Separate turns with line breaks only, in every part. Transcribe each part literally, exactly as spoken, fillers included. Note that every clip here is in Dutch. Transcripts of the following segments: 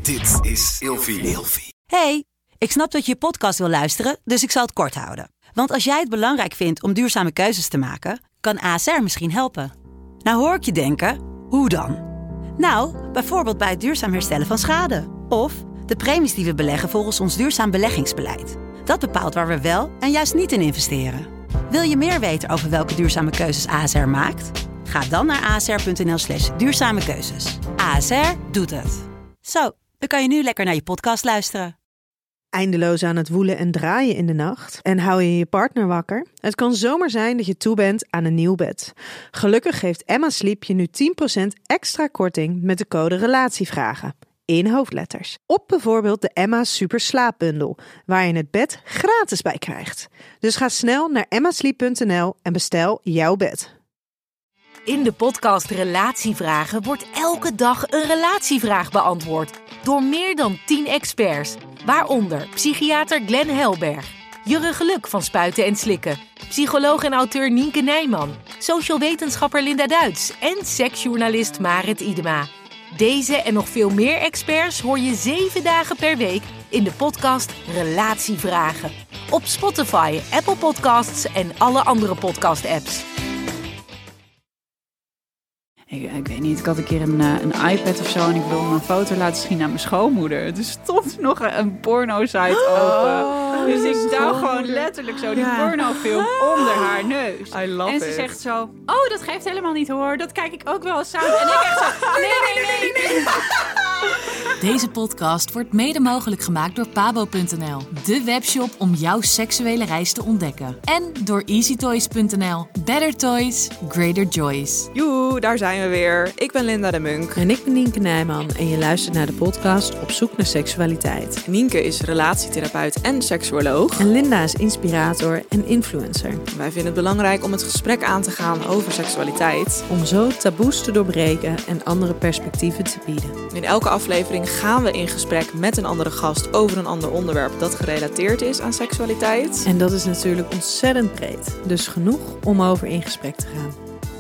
Dit is Ilfie.
Hey, ik snap dat je je podcast wil luisteren, dus ik zal het kort houden. Want als jij het belangrijk vindt om duurzame keuzes te maken, kan A S R misschien helpen. Nou hoor ik je denken, hoe dan? Nou, bijvoorbeeld bij het duurzaam herstellen van schade. Of de premies die we beleggen volgens ons duurzaam beleggingsbeleid. Dat bepaalt waar we wel en juist niet in investeren. Wil je meer weten over welke duurzame keuzes A S R maakt? Ga dan naar asr.nl slash duurzame keuzes. A S R doet het. Zo, dan kan je nu lekker naar je podcast luisteren.
Eindeloos aan het woelen en draaien in de nacht en hou je je partner wakker? Het kan zomaar zijn dat je toe bent aan een nieuw bed. Gelukkig geeft Emma Sleep je nu tien procent extra korting met de code RELATIEVRAGEN. In hoofdletters. Op bijvoorbeeld de Emma Super Slaapbundel, waar je het bed gratis bij krijgt. Dus ga snel naar emma sleep punt n l en bestel jouw bed.
In de podcast Relatievragen wordt elke dag een relatievraag beantwoord door meer dan tien experts. Waaronder psychiater Glenn Helberg, Jurre Geluk van Spuiten en Slikken, psycholoog en auteur Nienke Nijman, social wetenschapper Linda Duits en seksjournalist Marit Idema. Deze en nog veel meer experts hoor je zeven dagen per week in de podcast Relatievragen. Op Spotify, Apple Podcasts en alle andere podcast-apps.
Ik, ik weet niet, ik had een keer een, een iPad of zo en ik wilde een foto laten zien aan mijn schoonmoeder. Er stond nog een, een porno-site open.
Oh,
dus ik duw gewoon letterlijk zo die
ja.
pornofilm onder haar neus.
I love
en ze
it.
zegt zo, oh, dat geeft helemaal niet hoor, dat kijk ik ook wel eens samen. En ik echt zo, nee, nee, nee, nee.
Deze podcast wordt mede mogelijk gemaakt door pabo punt n l. De webshop om jouw seksuele reis te ontdekken. En door easy toys punt n l. Better toys, greater joys.
Joe, daar zijn we weer. Ik ben Linda de Munk.
En ik ben Nienke Nijman en je luistert naar de podcast Op zoek naar seksualiteit.
Nienke is relatietherapeut en seksuoloog.
En Linda is inspirator en influencer.
Wij vinden het belangrijk om het gesprek aan te gaan over seksualiteit.
Om zo taboes te doorbreken en andere perspectieven te bieden.
In elke aflevering gaan we in gesprek met een andere gast over een ander onderwerp dat gerelateerd is aan seksualiteit.
En dat is natuurlijk ontzettend breed. Dus genoeg om over in gesprek te gaan.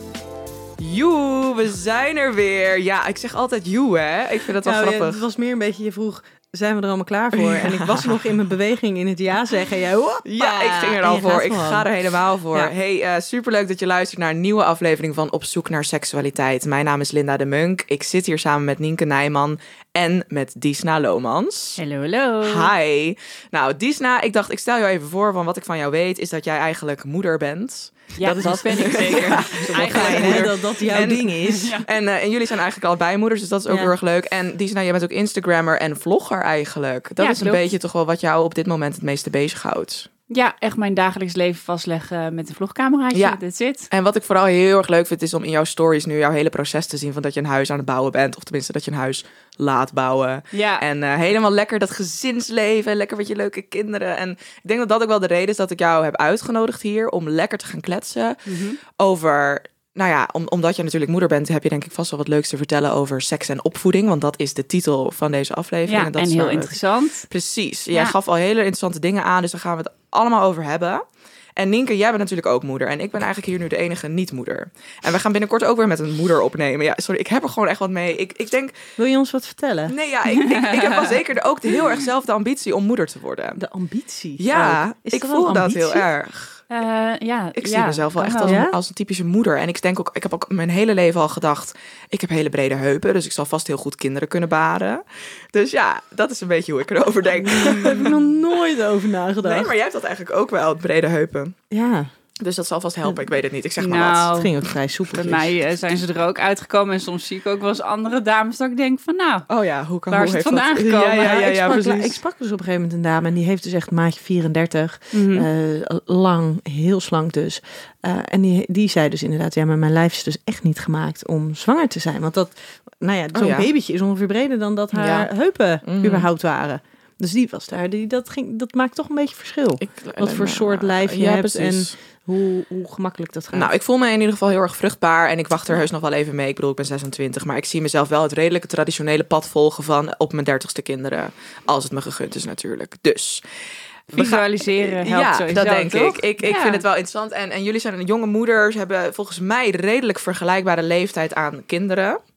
Joe, we zijn er weer. Ja, ik zeg altijd joe, hè. Ik vind dat wel
nou,
grappig.
Ja, het was meer een beetje, je vroeg, zijn we er allemaal klaar voor? Ja. En ik was nog in mijn beweging in het ja zeggen. Ja,
ja ik ging er al voor. Ik ga er helemaal voor.
Ja.
Hey, uh, superleuk dat je luistert naar een nieuwe aflevering van Op zoek naar seksualiteit. Mijn naam is Linda de Munk. Ik zit hier samen met Nienke Nijman en met Diesna Lomans.
Hallo, hallo.
Hi. Nou, Diesna, ik dacht, ik stel jou even voor, van wat ik van jou weet, is dat jij eigenlijk moeder bent.
Ja, dat, dat ben ik zeker.
Ja,
Eigenlijk hè, dat dat jouw
en,
ding is.
Ja. En, uh, en jullie zijn eigenlijk allebei moeders, dus dat is ook
Ja.
heel erg leuk. En Diesna, jij bent ook Instagrammer en vlogger eigenlijk. Dat
Ja,
is een
klopt.
beetje toch wel wat jou op dit moment het meeste bezighoudt.
Ja, echt mijn dagelijks leven vastleggen met een vlogcameraatje.
Ja.
That's it.
En wat ik vooral heel erg leuk vind, is om in jouw stories nu jouw hele proces te zien van dat je een huis aan het bouwen bent. Of tenminste dat je een huis laat bouwen.
Ja.
En uh, helemaal lekker dat gezinsleven, lekker met je leuke kinderen. En ik denk dat dat ook wel de reden is dat ik jou heb uitgenodigd hier om lekker te gaan kletsen
Mm-hmm.
over... Nou ja, om, omdat je natuurlijk moeder bent, heb je denk ik vast wel wat leuks te vertellen over seks en opvoeding. Want dat is de titel van deze aflevering.
Ja,
en dat
en
is
heel
waar we-
interessant.
Precies. Jij
Ja.
gaf al hele interessante dingen aan, dus daar gaan we het allemaal over hebben. En Nienke, jij bent natuurlijk ook moeder. En ik ben eigenlijk hier nu de enige niet-moeder. En we gaan binnenkort ook weer met een moeder opnemen. Ja, sorry, ik heb er gewoon echt wat mee. Ik, ik denk...
Wil je ons wat vertellen?
Nee, ja, ik, ik, ik heb wel zeker de, ook de, heel erg zelf de ambitie om moeder te worden.
De ambitie.
Ja,
ook. Is
ik
dat wel
voel dat
ambitie?
heel erg.
Uh, ja,
Ik zie
ja,
mezelf wel
kan
echt als een,
Ja?
als een typische moeder. En ik denk ook, ik heb ook mijn hele leven al gedacht, ik heb hele brede heupen, dus ik zal vast heel goed kinderen kunnen baren. Dus ja, dat is een beetje hoe ik erover denk.
Daar heb ik nog nooit over nagedacht.
Nee, maar jij hebt dat eigenlijk ook wel, brede heupen.
Ja,
Dus dat zal vast helpen. Ik weet het niet. Ik zeg maar
Nou,
wat.
het ging ook vrij soepel.
Bij mij uh, zijn ze er ook uitgekomen. En soms zie ik ook wel eens andere dames dat ik denk van nou,
Oh ja, hoe kan
Waar
hoe
is het
heeft
vandaan
dat-
gekomen?
Ja, ja, ja,
ik,
ja,
sprak,
precies.
ik sprak dus op een gegeven moment een dame en die heeft dus echt maatje vierendertig.
mm-hmm.
eh, lang, heel slank dus. Uh, en die, die zei dus inderdaad, ja, maar mijn lijf is dus echt niet gemaakt om zwanger te zijn. Want dat, nou ja, zo'n
Oh ja.
babytje is ongeveer breder dan dat haar
Ja.
heupen
Mhm.
überhaupt waren. Dus die was daar, die, dat, ging, dat maakt toch een beetje verschil.
Ik,
Wat voor soort lijf je
ja,
hebt
precies.
en hoe, hoe gemakkelijk dat gaat.
Nou, ik voel me in ieder geval heel erg vruchtbaar en ik wacht er heus nog wel even mee. Ik bedoel, ik ben zesentwintig, maar ik zie mezelf wel het redelijke traditionele pad volgen van op mijn dertigste kinderen. Als het me gegund is natuurlijk. Dus...
Visualiseren helpt
ja,
sowieso,
dat denk
toch?
ik. Ik, ik
Ja.
vind het wel interessant. En, en jullie zijn een jonge moeders, hebben volgens mij redelijk vergelijkbare leeftijd aan kinderen.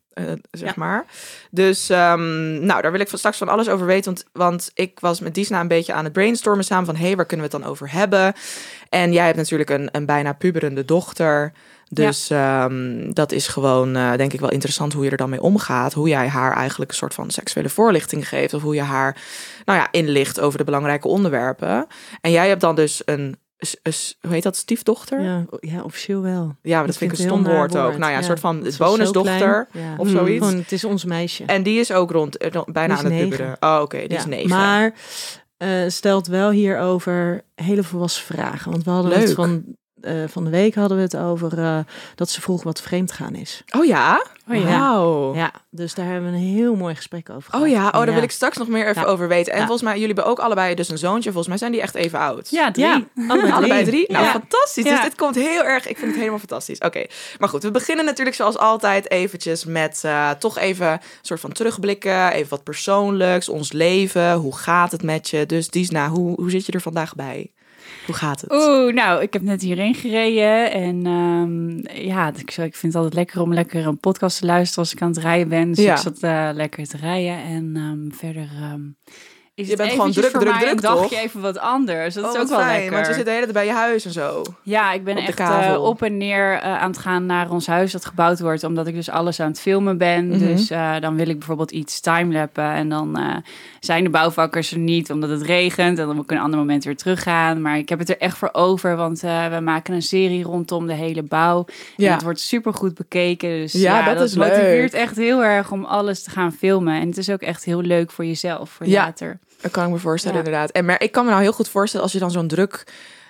Uh, zeg
Ja.
maar. Dus um, nou, daar wil ik van straks van alles over weten. Want, want ik was met Disna een beetje aan het brainstormen samen van... hé, hey, waar kunnen we het dan over hebben? En jij hebt natuurlijk een, een bijna puberende dochter. Dus ja. um, dat is gewoon, uh, denk ik, wel interessant hoe je er dan mee omgaat. Hoe jij haar eigenlijk een soort van seksuele voorlichting geeft. Of hoe je haar, nou ja, inlicht over de belangrijke onderwerpen. En jij hebt dan dus een... Is, is, hoe heet dat, stiefdochter?
Ja, ja, officieel wel.
Ja, maar dat vind ik een stom woord ook. Nou ja, een soort van bonusdochter ja. of zoiets.
Gewoon, het is ons meisje.
En die is ook rond, bijna aan het puberen. Oh, oké, okay, die
ja,
is negen.
Maar uh, stelt wel hierover hele volwassen vragen. Want we hadden
Leuk.
het van... Uh, van de week hadden we het over uh, dat ze vroeg wat vreemd gaan is.
Oh ja?
Oh ja.
Wow.
Ja, dus daar hebben we een heel mooi gesprek over gehad.
Oh ja, oh, daar
ja.
wil ik straks nog meer even ja. over weten. En ja. volgens mij, jullie hebben ook allebei dus een zoontje. Volgens mij zijn die echt even oud.
Ja, drie.
Ja, allebei,
allebei drie. Nou,
ja.
fantastisch.
Ja.
Dus dit komt heel erg, ik vind het helemaal fantastisch. Oké, okay. Maar goed, we beginnen natuurlijk zoals altijd eventjes met uh, toch even een soort van terugblikken. Even wat persoonlijks, ons leven. Hoe gaat het met je? Dus Disna, hoe, hoe zit je er vandaag bij? Hoe gaat het?
Oeh, nou, ik heb net hierheen gereden. En um, ja, ik, ik vind het altijd lekker om lekker een podcast te luisteren als ik aan het rijden ben. Dus ja. ik zat uh, lekker te rijden. En um, verder um, is
je
het
bent gewoon druk,
voor
druk,
mij
druk,
een dagje
toch?
even wat anders. Dat
oh,
is ook wel
fijn,
lekker.
Want je zit de hele tijd bij je huis en zo.
Ja, ik ben
op
echt
uh,
op en neer uh, aan het gaan naar ons huis dat gebouwd wordt. Omdat ik dus alles aan het filmen ben. Mm-hmm. Dus uh, dan wil ik bijvoorbeeld iets timelappen. En dan uh, zijn de bouwvakkers er niet omdat het regent. En dan moet ik een ander moment weer teruggaan. Maar ik heb het er echt voor over. Want uh, we maken een serie rondom de hele bouw. Ja. En het wordt supergoed bekeken. Dus
ja,
ja,
dat,
dat
is
motiveert
leuk.
echt heel erg om alles te gaan filmen. En het is ook echt heel leuk voor jezelf, voor
ja.
later.
Dat kan ik me voorstellen, ja. inderdaad. En maar ik kan me nou heel goed voorstellen als je dan zo'n druk,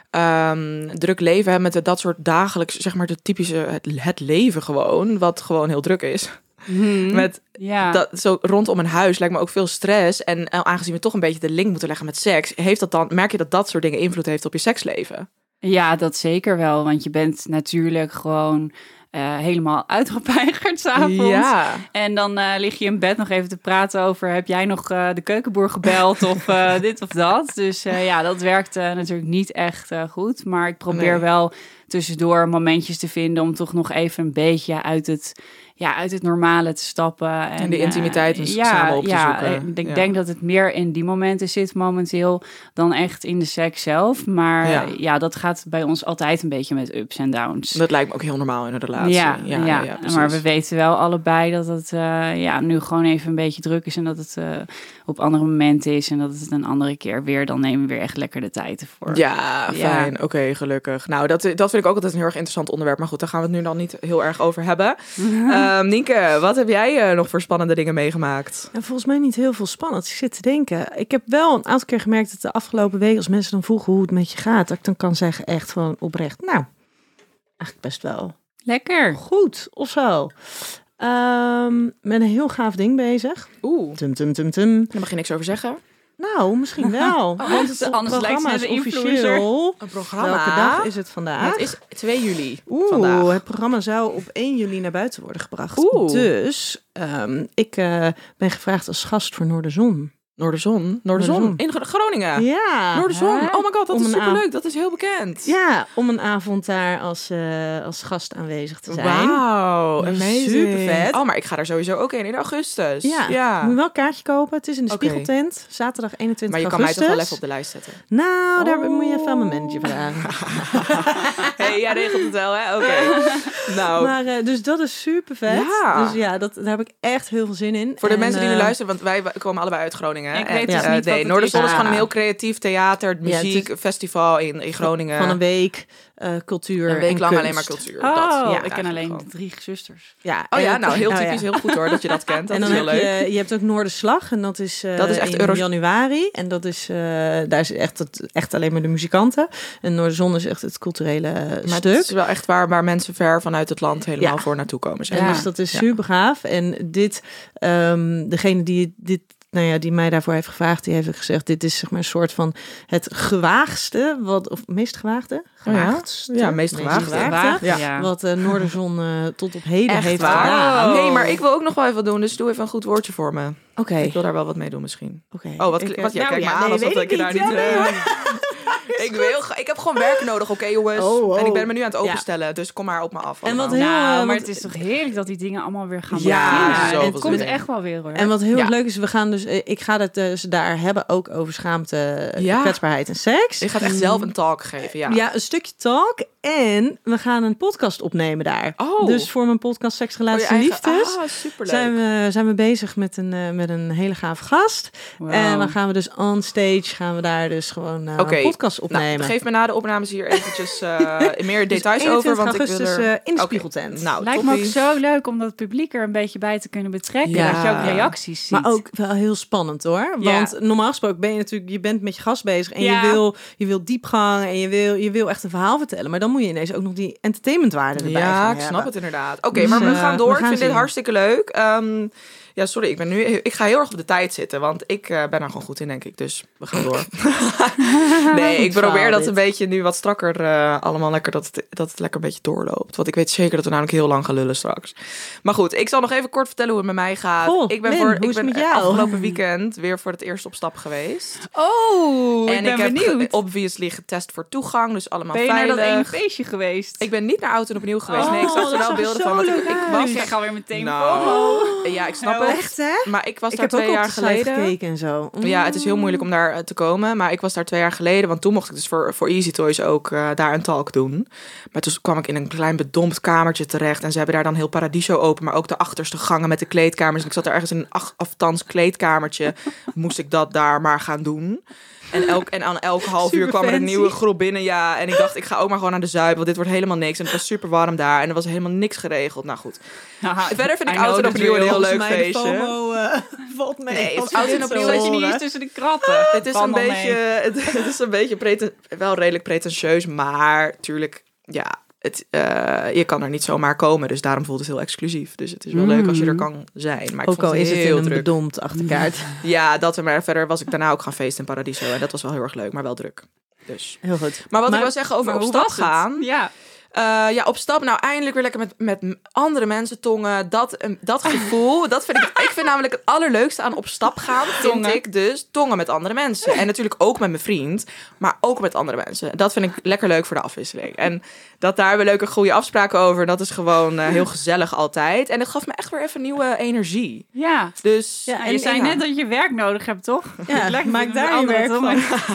um, druk leven hebt met dat soort dagelijks, zeg maar, de typische het, het leven gewoon, wat gewoon heel druk is.
Hmm.
Met
ja.
dat zo rondom een huis lijkt me ook veel stress. En aangezien we toch een beetje de link moeten leggen met seks, heeft dat dan, merk je dat dat soort dingen invloed heeft op je seksleven?
Ja, dat zeker wel. Want je bent natuurlijk gewoon uh, helemaal uitgepeigerd 's avonds.
Ja.
En dan uh, lig je in bed nog even te praten over... heb jij nog uh, de keukenboer gebeld of uh, dit of dat? Dus uh, ja, dat werkt uh, natuurlijk niet echt uh, goed. Maar ik probeer nee. wel tussendoor momentjes te vinden... om toch nog even een beetje uit het... Ja, uit het normale te stappen. En,
en de intimiteit uh, ja, samen op te
ja,
zoeken.
Ik
ja.
denk dat het meer in die momenten zit momenteel... dan echt in de seks zelf. Maar ja. ja, dat gaat bij ons altijd een beetje met ups en downs.
Dat lijkt me ook heel normaal in een relatie.
Ja,
ja,
ja,
ja,
ja maar we weten wel allebei dat het uh, ja, nu gewoon even een beetje druk is... en dat het uh, op andere momenten is... en dat het een andere keer weer... dan nemen we weer echt lekker de tijd ervoor.
Ja, fijn. Ja. Oké, okay, gelukkig. Nou, dat, dat vind ik ook altijd een heel erg interessant onderwerp. Maar goed, daar gaan we het nu dan niet heel erg over hebben. uh, Um, Nienke, wat heb jij uh, nog voor spannende dingen meegemaakt?
Ja, volgens mij niet heel veel spannend. Ik zit te denken. Ik heb wel een aantal keer gemerkt dat de afgelopen week... als mensen dan vroegen hoe het met je gaat... dat ik dan kan zeggen echt gewoon oprecht... nou, eigenlijk best wel...
lekker.
Goed, of zo. Um, met een heel gaaf ding bezig.
Oeh.
Tum, tum, tum, tum.
Daar mag je niks over zeggen.
Nou, misschien wel.
Oh, want het anders lijkt het een influencer.
Een programma. Welke dag is het vandaag?
Het is twee juli
Oeh,
vandaag.
Het programma zou op één juli naar buiten worden gebracht.
Oeh.
Dus um, ik uh, ben gevraagd als gast voor Noorderzon.
Noorderzon? Noorderzon? In Groningen?
Ja.
Noorderzon? Oh my god, dat
om
is superleuk.
Av-
dat is heel bekend.
Ja, om een avond daar als, uh, als gast aanwezig te zijn.
Wauw, amazing.
Super vet.
Oh, maar ik ga daar sowieso ook heen in augustus.
Ja,
ja.
moet je wel een kaartje kopen. Het is in de
okay.
Spiegeltent, zaterdag eenentwintig augustus.
Maar je kan mij toch wel even op de lijst zetten?
Nou, daar
oh.
moet je even aan mijn manager vragen.
Hey, jij regelt het wel, hè? Oké. Okay. Nou.
Maar, uh, dus dat is super vet.
Ja.
Dus ja, dat, daar heb ik echt heel veel zin in.
Voor de
en,
mensen die nu
uh,
luisteren, want wij komen allebei uit Groningen.
Ik
en,
weet dus
uh,
niet
nee, Noorderzon is, is gewoon een heel creatief theater, muziek, ja, festival in, in Groningen.
Van een week, uh, cultuur
Een week
en
lang
kunst.
alleen maar cultuur.
Oh,
dat,
ja, ik ken alleen gewoon de drie zusters.
Ja,
oh ja, nou heel typisch,
oh, ja.
heel goed hoor dat je dat kent. Dat
en dan
is heel
heb
leuk.
Je, je hebt ook Noorderslag en dat is, uh,
dat is echt
in
Euro...
januari. En dat is, uh, daar is echt, het, echt alleen maar de muzikanten. En Noorderzon is echt het culturele
maar
stuk.
Het is wel echt waar, waar mensen ver vanuit het land helemaal
ja.
voor naartoe komen. Zeg.
En
Ja.
dus dat is super gaaf. En dit, um, degene die dit... Nou ja, die mij daarvoor heeft gevraagd, die heeft gezegd... dit is zeg maar een soort van het gewaagste... Wat, of meest gewaagde?
Gewaagdste? Ja, meest gewaagde.
Meest gewaagde
ja.
Ja. Wat uh, Noorderzon uh, tot op heden
Echt
heeft
waar?
gedaan.
Nee, maar ik wil ook nog wel even doen. Dus doe even een goed woordje voor me.
Oké.
Ik wil daar wel wat mee doen misschien.
Okay.
Oh, wat,
ik,
wat jij
nou,
kijkt
ja,
me aan
nee,
alsof
weet
ik je daar
niet.
niet...
Ja, nee.
ik, wil, ik heb gewoon werk nodig, oké okay, jongens.
Oh, oh.
En ik ben me nu aan het openstellen, ja. dus kom maar op me af.
En wat
heel,
nou,
uh,
maar
want...
het
is toch heerlijk dat die dingen allemaal weer gaan
ja,
beginnen.
Ja,
het komt echt wel weer hoor.
En wat heel
ja.
erg leuk is, we gaan dus, ik ga het dus daar hebben ook over schaamte,
ja.
kwetsbaarheid en seks.
Je gaat echt zelf een talk geven, ja.
Ja, een stukje talk en we gaan een podcast opnemen daar.
Oh.
Dus voor mijn podcast Seks, Relaties en
eigen...
Liefdes
ah, superleuk.
zijn we, zijn we bezig met een, uh, met een hele gave gast. Wow. En dan gaan we dus on stage, gaan we daar dus gewoon uh, okay. een podcast opnemen.
Nou, geef me na de opnames hier eventjes uh, meer details dus over. Want ik wil er...
uh, in de spiegeltent.
Okay. Nou,
lijkt me ook zo leuk om dat publiek er een beetje bij te kunnen betrekken. Ja. Dat je ook reacties ziet.
Maar ook wel heel spannend hoor. Want ja. normaal gesproken ben je natuurlijk, je bent met je gast bezig en ja. je wil, je wil diepgang en je wil, je wil echt een verhaal vertellen. Maar dan moet je ineens ook nog die entertainmentwaarde erbij
ja,
gaan
ik snap
hebben.
het inderdaad. Oké, okay, dus, maar we gaan door. We gaan ik vind zien. dit hartstikke leuk. Um, ja, sorry, ik ben nu. Ik ga heel erg op de tijd zitten, want ik uh, ben daar gewoon goed in, denk ik. Dus we gaan door. nee, ik probeer dat een beetje nu wat strakker uh, allemaal lekker dat het, dat het lekker een beetje doorloopt. Want ik weet zeker dat we namelijk heel lang gaan lullen straks. Maar goed, ik zal nog even kort vertellen hoe het met mij gaat.
Goh,
ik ben
Lynn,
voor
hoe
ik ben
met jou?
afgelopen weekend weer voor het eerst op stap geweest.
Oh,
en
ik ben
ik heb
benieuwd.
obviously getest voor toegang, dus allemaal
ben je
veilig.
naar dat ene feestje geweest?
Ik ben niet naar Oud en Opnieuw geweest.
Oh,
nee, ik zag er wel beelden van. Want ik, ik was.
Ik krijg alweer meteen
nou,
FOMO.
Ja, ik snap
Heel
het.
Echt, hè?
Maar ik was
ik
daar twee jaar geleden.
gekeken en zo. Mm.
Ja, het is heel moeilijk om daar uh, te komen. Maar ik was daar twee jaar geleden. Want toen mocht ik dus voor, voor Easy Toys ook uh, daar een talk doen. Maar toen kwam ik in een klein bedompt kamertje terecht. En ze hebben daar dan heel Paradiso open. Maar ook de achterste gangen met de kleedkamers. En ik zat er ergens in een ach, aftans kleedkamertje. Moest ik dat daar maar gaan doen. En, elk, en aan elk half super uur kwam er een nieuwe groep binnen. Ja, en ik dacht, ik ga ook maar gewoon naar de Zuid. Want dit wordt helemaal niks. En het was super warm daar. En er was helemaal niks geregeld. Nou goed.
Aha,
verder vind ik Oud en Opnieuw een heel leuk feestje.
FOMO, uh, valt mee.
Nee, Oud en Opnieuw
zat je niet eens tussen de kratten.
Het is een beetje, het, het is een beetje preten, wel redelijk pretentieus. Maar tuurlijk, ja... Het, uh, je kan er niet zomaar komen, dus daarom voelt het heel exclusief. Dus het is wel mm. leuk als je er kan zijn. Maar ik
ook al
vond het
is
heel
het in
druk.
een bedompt achterkaart.
Ja, dat maar verder was ik daarna ook gaan feesten in Paradiso. En dat was wel heel erg leuk, maar wel druk. Dus.
Heel goed.
Maar wat
maar,
ik wil zeggen over op stap gaan.
Ja.
Uh, ja, op stap. Nou, eindelijk weer lekker met, met andere mensen tongen. Dat, um, dat gevoel, dat vind ik... Ik vind namelijk het allerleukste aan op stap gaan, vind tongen. ik dus tongen met andere mensen. En natuurlijk ook met mijn vriend, maar ook met andere mensen. Dat vind ik lekker leuk voor de afwisseling. En dat daar hebben we leuke, goede afspraken over. Dat is gewoon uh, heel gezellig altijd. En het gaf me echt weer even nieuwe energie.
Ja.
Dus,
ja,
en
je zei
ja.
net dat je werk nodig hebt, toch?
Ja,
lekker
maak daar je werk van.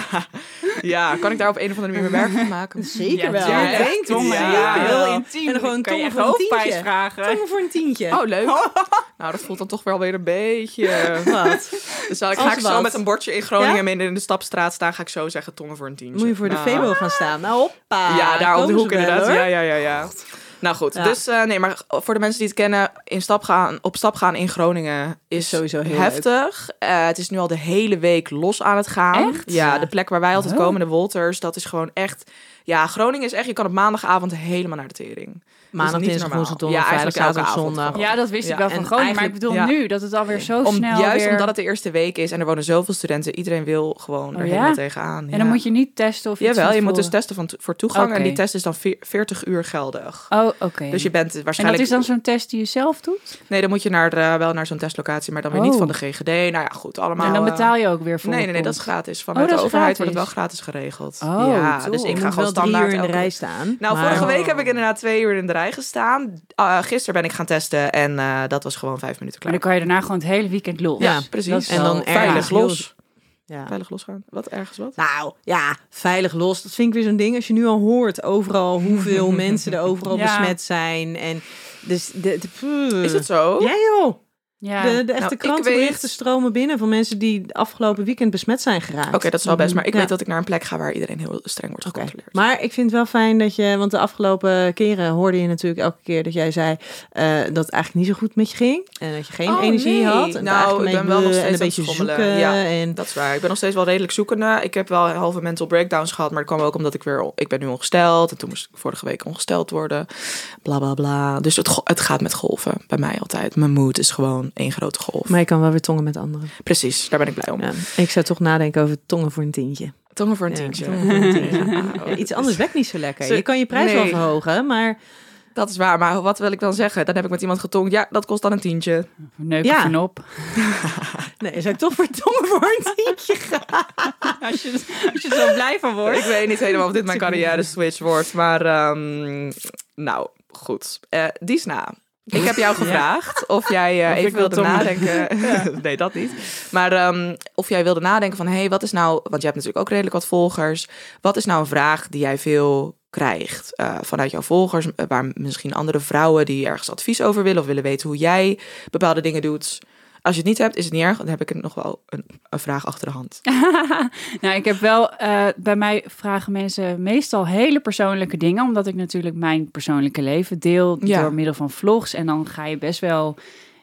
Ja, kan ik daar op een of andere manier werk van maken?
Zeker
ja,
wel.
Ja,
ik denk
tongen,
het.
ja,
heel
intiem.
En gewoon
kan je
tongen voor een
hoofdprijs
tientje.
vragen.
Tongen voor een tientje.
Oh, leuk. Nou, dat voelt dan toch wel weer een beetje...
Wat?
Dus zal ik, ga ik zo met een bordje in Groningen ja? midden in de Stapstraat staan, ga ik zo zeggen tongen voor een tientje.
Moet je voor
nou.
de Febo gaan staan. Nou, hoppa.
Ja, daar op de hoek inderdaad.
Hoor.
Ja, ja, ja, ja. Nou goed, ja. dus uh, nee, maar voor de mensen die het kennen, in stap gaan, op stap gaan in Groningen is
sowieso heel
heftig. Uh, het is nu al de hele week los aan het gaan.
Echt?
Ja,
ja.
de plek waar wij altijd
oh.
komen, de Wolters, dat is gewoon echt... Ja, Groningen is echt, je kan op maandagavond helemaal naar de tering.
Maandag, dinsdag, woensdag, donderdag,
ja,
vrijdag, zaterdag, zondag.
Ja, dat wist
ja.
ik wel van
En
Groningen. Maar ik bedoel
ja.
nu, dat het alweer zo
Om,
snel
Juist
weer...
omdat het de eerste week is en er wonen zoveel studenten. Iedereen wil gewoon
oh,
er
ja?
helemaal tegenaan. Ja.
En dan moet je niet testen of iets
Jawel, je
van
moet dus
tevoren.
testen van t- voor toegang.
Okay.
En die test is dan veertig uur geldig.
Oh, oké. Okay.
Dus je bent waarschijnlijk...
En dat is dan zo'n test die je zelf doet?
Nee, dan moet je naar de, wel naar zo'n testlocatie, maar dan weer
oh.
niet van de G G D. Nou ja, goed, allemaal...
En dan betaal je ook weer voor.
Nee, nee, nee, dat is gratis. Vanuit
oh,
de overheid
gratis.
wordt het wel gratis geregeld.
Oh,
ja,
tool.
dus ik
je
ga
moet
gewoon
wel drie
standaard
uur in de
elke...
rij staan.
Nou,
maar...
vorige week heb ik inderdaad twee uur in de rij gestaan. Uh, gisteren ben ik gaan testen en uh, dat was gewoon vijf minuten klaar.
Maar dan kan je daarna gewoon het hele weekend los.
Ja, precies.
En dan
veilig los.
Ja.
Veilig losgaan. Wat, ergens wat?
Nou, ja, veilig los. Dat vind ik weer zo'n ding. Als je nu al hoort overal hoeveel mensen er overal ja. besmet zijn. En dus de, de,
Is het zo?
Ja, joh.
Ja.
De, de echte
nou,
krantenberichten
weet...
stromen binnen van mensen die afgelopen weekend besmet zijn geraakt.
Oké, okay, dat is wel best. Maar ik
ja.
weet dat ik naar een plek ga waar iedereen heel streng wordt gecontroleerd.
Okay. Maar ik vind het wel fijn dat je, want de afgelopen keren hoorde je natuurlijk elke keer dat jij zei uh, dat het eigenlijk niet zo goed met je ging. En dat je geen
oh,
energie
nee.
had. En
nou, ik ben wel nog steeds
en een beetje zoeken.
Ja,
en...
dat is waar. Ik ben nog steeds wel redelijk zoekende. Ik heb wel halve mental breakdowns gehad, maar dat kwam ook omdat ik weer, ik ben nu ongesteld. En toen moest ik vorige week ongesteld worden. Bla, bla, bla. Dus het, het gaat met golven bij mij altijd. Mijn mood is gewoon één grote golf.
Maar je kan wel weer tongen met anderen.
Precies, daar ben ik blij om.
Ja, ik zou toch nadenken over tongen voor een tientje.
Tongen voor een tientje.
Ja, tongen voor een tientje. Ja, iets anders werkt niet zo lekker. Je kan je prijs nee. wel verhogen, maar
Dat is waar, maar wat wil ik dan zeggen? Dan heb ik met iemand getonkt. Ja, dat kost dan een tientje.
Neuken
Ja.
van op.
Nee, zou ik toch verdomme voor een tientje gaan?
Als je, als je er zo blij van wordt.
Ik weet niet helemaal of dit mijn carrière switch wordt. Maar um, nou, goed. Uh, Disna, ik heb jou gevraagd of jij uh,
Of
even
ik wil
wilde
Tom.
nadenken. Ja. Nee, dat niet. Maar um, of jij wilde nadenken van... hé, hey, wat is nou... want je hebt natuurlijk ook redelijk wat volgers. Wat is nou een vraag die jij veel krijgt uh, vanuit jouw volgers... waar misschien andere vrouwen die ergens advies over willen... of willen weten hoe jij bepaalde dingen doet... Als je het niet hebt, is het niet erg. Dan heb ik nog wel een, een vraag achter de hand.
Nou, ik heb wel... Uh, bij mij vragen mensen meestal hele persoonlijke dingen. Omdat ik natuurlijk mijn persoonlijke leven deel
Ja.
door middel van vlogs. En dan ga je best wel...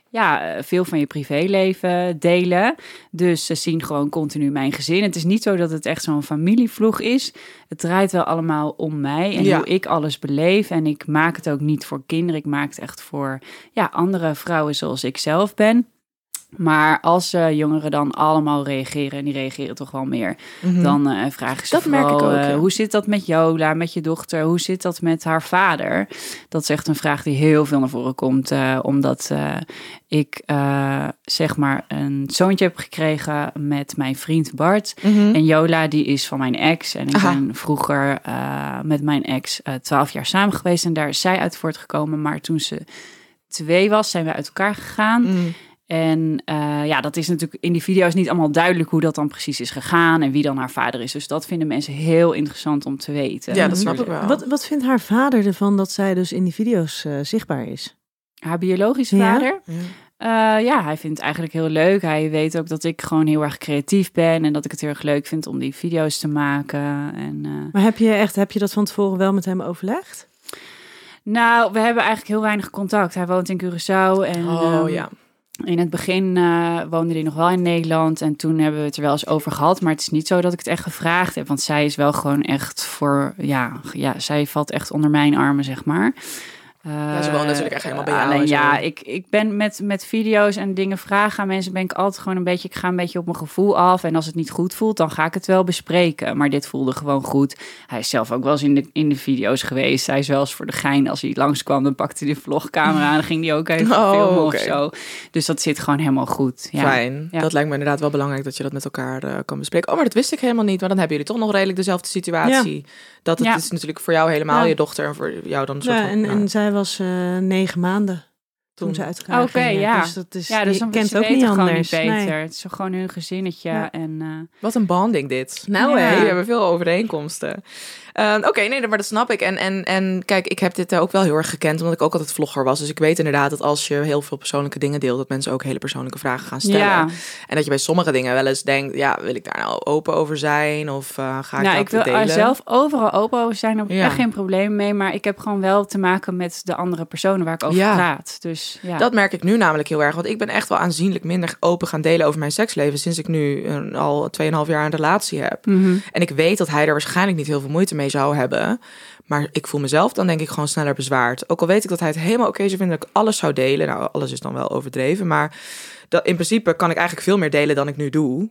ja, veel van je privéleven delen. Dus ze zien gewoon continu mijn gezin. Het is niet zo dat het echt zo'n familievlog is. Het draait wel allemaal om mij en
Ja.
hoe ik alles beleef. En ik maak het ook niet voor kinderen. Ik maak het echt voor ja, andere vrouwen zoals ik zelf ben. Maar als uh, jongeren dan allemaal reageren, en die reageren toch wel meer,
Mm-hmm.
dan uh, vragen ze
Dat merk
vooral,
ik ook,
uh,
ja.
hoe zit dat met Jola, met je dochter? Hoe zit dat met haar vader? Dat is echt een vraag die heel veel naar voren komt, uh, omdat uh, ik uh, zeg maar een zoontje heb gekregen met mijn vriend Bart.
Mm-hmm.
En Jola, die is van mijn ex. En ik
Aha.
ben vroeger uh, met mijn ex twaalf uh, jaar samen geweest en daar is zij uit voortgekomen. Maar toen ze twee was, zijn we uit elkaar gegaan.
Mm.
En uh, ja, dat is natuurlijk in die video's niet allemaal duidelijk hoe dat dan precies is gegaan en wie dan haar vader is. Dus dat vinden mensen heel interessant om te weten.
Ja, dat snap ik wel.
Wat, wat vindt haar vader ervan dat zij dus in die video's uh, zichtbaar is?
Haar biologische
Ja?
vader?
Ja.
Uh, ja, hij vindt het eigenlijk heel leuk. Hij weet ook dat ik gewoon heel erg creatief ben en dat ik het heel erg leuk vind om die video's te maken. En, uh,
Maar heb je echt, heb je dat van tevoren wel met hem overlegd?
nou, we hebben eigenlijk heel weinig contact. Hij woont in Curaçao en
Oh
um,
ja.
in het begin uh, woonde hij nog wel in Nederland en toen hebben we het er wel eens over gehad. Maar het is niet zo dat ik het echt gevraagd heb, want zij is wel gewoon echt voor, ja, ja zij valt echt onder mijn armen, zeg maar. Uh,
Ja, ze woont natuurlijk echt helemaal bij jou
Alleen
en zo.
ja, ik, ik ben met, met video's en dingen vragen aan mensen, ben ik altijd gewoon een beetje, ik ga een beetje op mijn gevoel af. En als het niet goed voelt, dan ga ik het wel bespreken. Maar dit voelde gewoon goed. Hij is zelf ook wel eens in de, in de video's geweest. Hij is wel eens voor de gein, als hij langskwam, dan pakte hij de vlogcamera en dan ging hij ook even
Oh,
filmen
oké.
of zo. Dus dat zit gewoon helemaal goed. Ja.
Fijn.
Ja.
Dat lijkt me inderdaad wel belangrijk dat je dat met elkaar uh, kan bespreken. Oh, maar dat wist ik helemaal niet. Maar dan hebben jullie toch nog redelijk dezelfde situatie. Dat het
Ja.
is natuurlijk voor jou helemaal
Ja.
je dochter en voor jou dan een soort
Ja,
van...
en,
nou,
en zij was uh, negen maanden toen,
Toen.
ze uit elkaar
Oké,
gingen.
ja.
Dus dat is,
Ja, dus
je
dan
kent
ze
ook
weten
niet
gewoon
anders.
niet beter.
Nee.
Het is gewoon hun gezinnetje.
Ja.
En, uh,
Wat een bonding dit.
Nou,
Ja.
hè.
We hebben veel overeenkomsten. Uh, Oké, okay, nee, maar dat snap ik. En, en, en kijk, ik heb dit ook wel heel erg gekend, omdat ik ook altijd vlogger was. Dus ik weet inderdaad dat als je heel veel persoonlijke dingen deelt, dat mensen ook hele persoonlijke vragen gaan stellen.
ja.
En dat je bij sommige dingen wel eens denkt, ja, wil ik daar nou open over zijn? Of uh, ga ik
Nou,
dat
ik wil
delen?
er zelf overal open over zijn. Daar heb ik
Ja.
echt geen probleem mee. Maar ik heb gewoon wel te maken met de andere personen waar ik over
Ja.
praat. Dus ja.
Dat merk ik nu namelijk heel erg. Want ik ben echt wel aanzienlijk minder open gaan delen over mijn seksleven sinds ik nu een, al tweeënhalf jaar een relatie heb.
Mm-hmm.
En ik weet dat hij er waarschijnlijk niet heel veel moeite mee zou hebben. Maar ik voel mezelf dan denk ik gewoon sneller bezwaard. Ook al weet ik dat hij het helemaal oké zou vinden dat ik alles zou delen. Nou, alles is dan wel overdreven. Maar dat, in principe kan ik eigenlijk veel meer delen dan ik nu doe.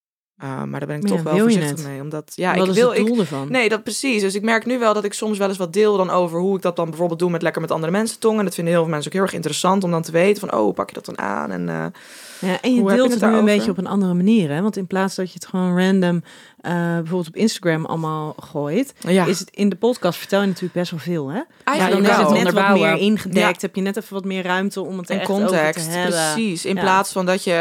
Uh, maar daar ben ik
Maar
toch
ja,
wel
wil je
voorzichtig
het?
mee. Omdat, ja,
Wat
ik
is
wil...
het
Ik,
doel ervan?
Nee, dat precies. Dus ik merk nu wel dat ik soms wel eens wat deel dan over hoe ik dat dan bijvoorbeeld doe met lekker met andere mensen tongen. En dat vinden heel veel mensen ook heel erg interessant om dan te weten van, oh, hoe pak je dat dan aan? En, uh,
Ja, en je
Hoe heb je
deelt
het
het nu een
daarover?
beetje op een andere manier. Hè? Want in plaats dat je het gewoon random uh, bijvoorbeeld op Instagram allemaal gooit,
ja,
is het in de podcast vertel je natuurlijk best wel veel. Hè?
eigenlijk
dan is
wel.
het net wat
Onderbouwen.
meer ingedekt.
Ja.
Heb je net even wat meer ruimte om het er
in
echt
context,
over te hebben.
precies. In
Ja.
plaats van dat je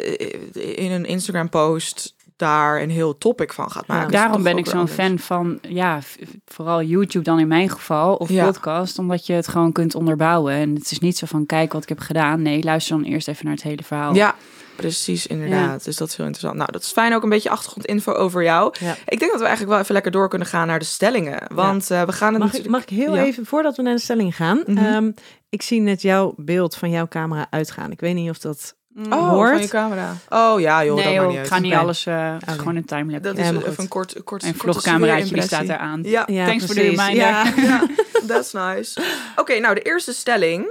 uh, in een Instagram post daar een heel topic van gaat maken.
Ja,
Is
Daarom
toch
ben
ook
ik
weer
zo'n
anders.
fan van, ja, v- vooral YouTube dan in mijn geval, of
Ja.
podcast, omdat je het gewoon kunt onderbouwen. En het is niet zo van, kijk wat ik heb gedaan. Nee, luister dan eerst even naar het hele verhaal.
Ja, precies, inderdaad. Dus dat is heel interessant. Nou, dat is fijn, ook een beetje achtergrondinfo over jou.
Ja.
Ik denk dat we eigenlijk wel even lekker door kunnen gaan naar de stellingen. Want uh, we gaan het
Mag ik,
natuurlijk...
mag ik heel
Ja.
even, voordat we naar de stelling gaan.
Mhm.
Um, ik zie net jouw beeld van jouw camera uitgaan. Ik weet niet of dat...
Oh,
hoort.
van je camera. Oh ja, joh, dat
nee,
maakt
joh,
niet
ik
uit.
ga niet
Oké.
alles, uh, het is
Oké.
gewoon een timelapse.
Dat
Ja,
is
maar
even
goed.
een kort, kort,
Een
korte
vlogcameraatje, die
sfeerimpressie.
staat eraan.
Ja,
Ja,
Thanks voor de
precies.
reminder.
Ja.
ja, that's nice. Oké, okay, nou, de eerste stelling.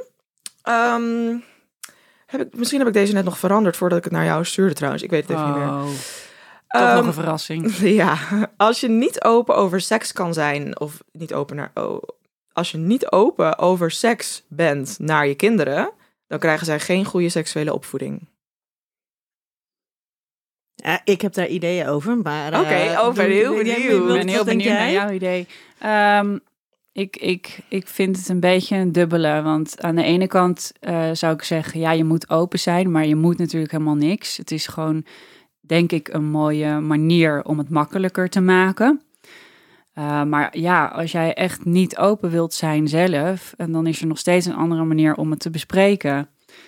Um, heb ik, misschien heb ik deze net nog veranderd voordat ik het naar jou stuurde trouwens. Ik weet het even niet meer.
Oh, toch
Um,
nog een verrassing.
Ja, als je niet open over seks kan zijn, of niet open naar... Oh, als je niet open over seks bent naar je kinderen, dan krijgen zij geen goede seksuele opvoeding.
Uh, ik heb daar ideeën over, maar... Uh,
Oké, okay, over heel benieuwd.
Ik ben heel benieuwd naar jouw idee. Um, ik, ik, ik vind het een beetje een dubbele, want aan de ene kant uh, zou ik zeggen, ja, je moet open zijn, maar je moet natuurlijk helemaal niks. Het is gewoon, denk ik, een mooie manier om het makkelijker te maken. Uh, maar ja, als jij echt niet open wilt zijn zelf, en dan is er nog steeds een andere manier om het te bespreken.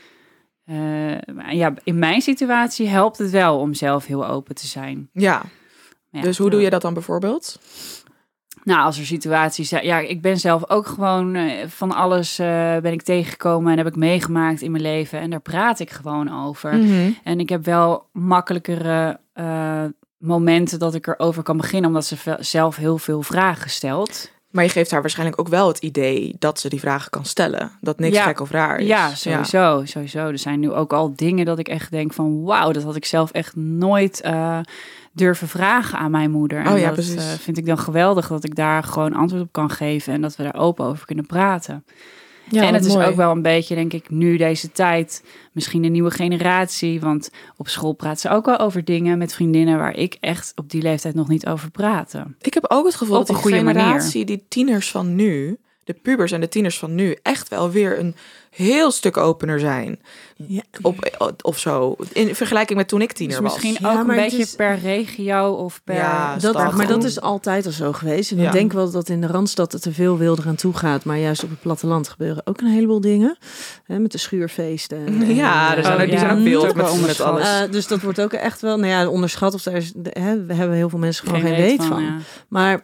Uh, ja, in mijn situatie helpt het wel om zelf heel open te zijn.
Ja, ja dus hoe doe je dat dan bijvoorbeeld?
Nou, als er situaties zijn... Ja, ik ben zelf ook gewoon uh, van alles uh, ben ik tegengekomen en heb ik meegemaakt in mijn leven. En daar praat ik gewoon over. Mm-hmm. En ik heb wel makkelijkere uh, momenten dat ik erover kan beginnen, omdat ze ve- zelf heel veel vragen stelt.
Maar je geeft haar waarschijnlijk ook wel het idee dat ze die vragen kan stellen. Dat niks
ja,
gek of raar is.
Ja, sowieso, ja. sowieso. Er zijn nu ook al dingen dat ik echt denk van... wauw, dat had ik zelf echt nooit uh, durven vragen aan mijn moeder. En
oh, ja,
dat
precies.
uh, vind ik dan geweldig dat ik daar gewoon antwoord op kan geven... en dat we daar open over kunnen praten. Ja, en het is mooi. Ook wel een beetje, denk ik, nu deze tijd... misschien een nieuwe generatie. Want op school praat ze ook wel over dingen met vriendinnen... waar ik echt op die leeftijd nog niet over praatte.
Ik heb ook het gevoel op dat die generatie, manier. Die tieners van nu... de pubers en de tieners van nu... echt wel weer een heel stuk opener zijn. Ja. Op, of zo. In vergelijking met toen ik tiener
dus
was.
Misschien ook ja, een beetje is... per regio of per...
Ja, dat, maar dat is altijd al zo geweest. En ja. ik denk wel dat in de Randstad het te veel wilder aan toe gaat. Maar juist op het platteland gebeuren ook een heleboel dingen. Hè, met de schuurfeesten.
Ja,
en,
er zijn,
oh,
ook, die ja, zijn ook beelden met, met alles.
Uh, dus dat wordt ook echt wel... Nou ja, onderschat of daar is... Hè, we hebben heel veel mensen gewoon geen, geen weet van. van. Ja. Maar...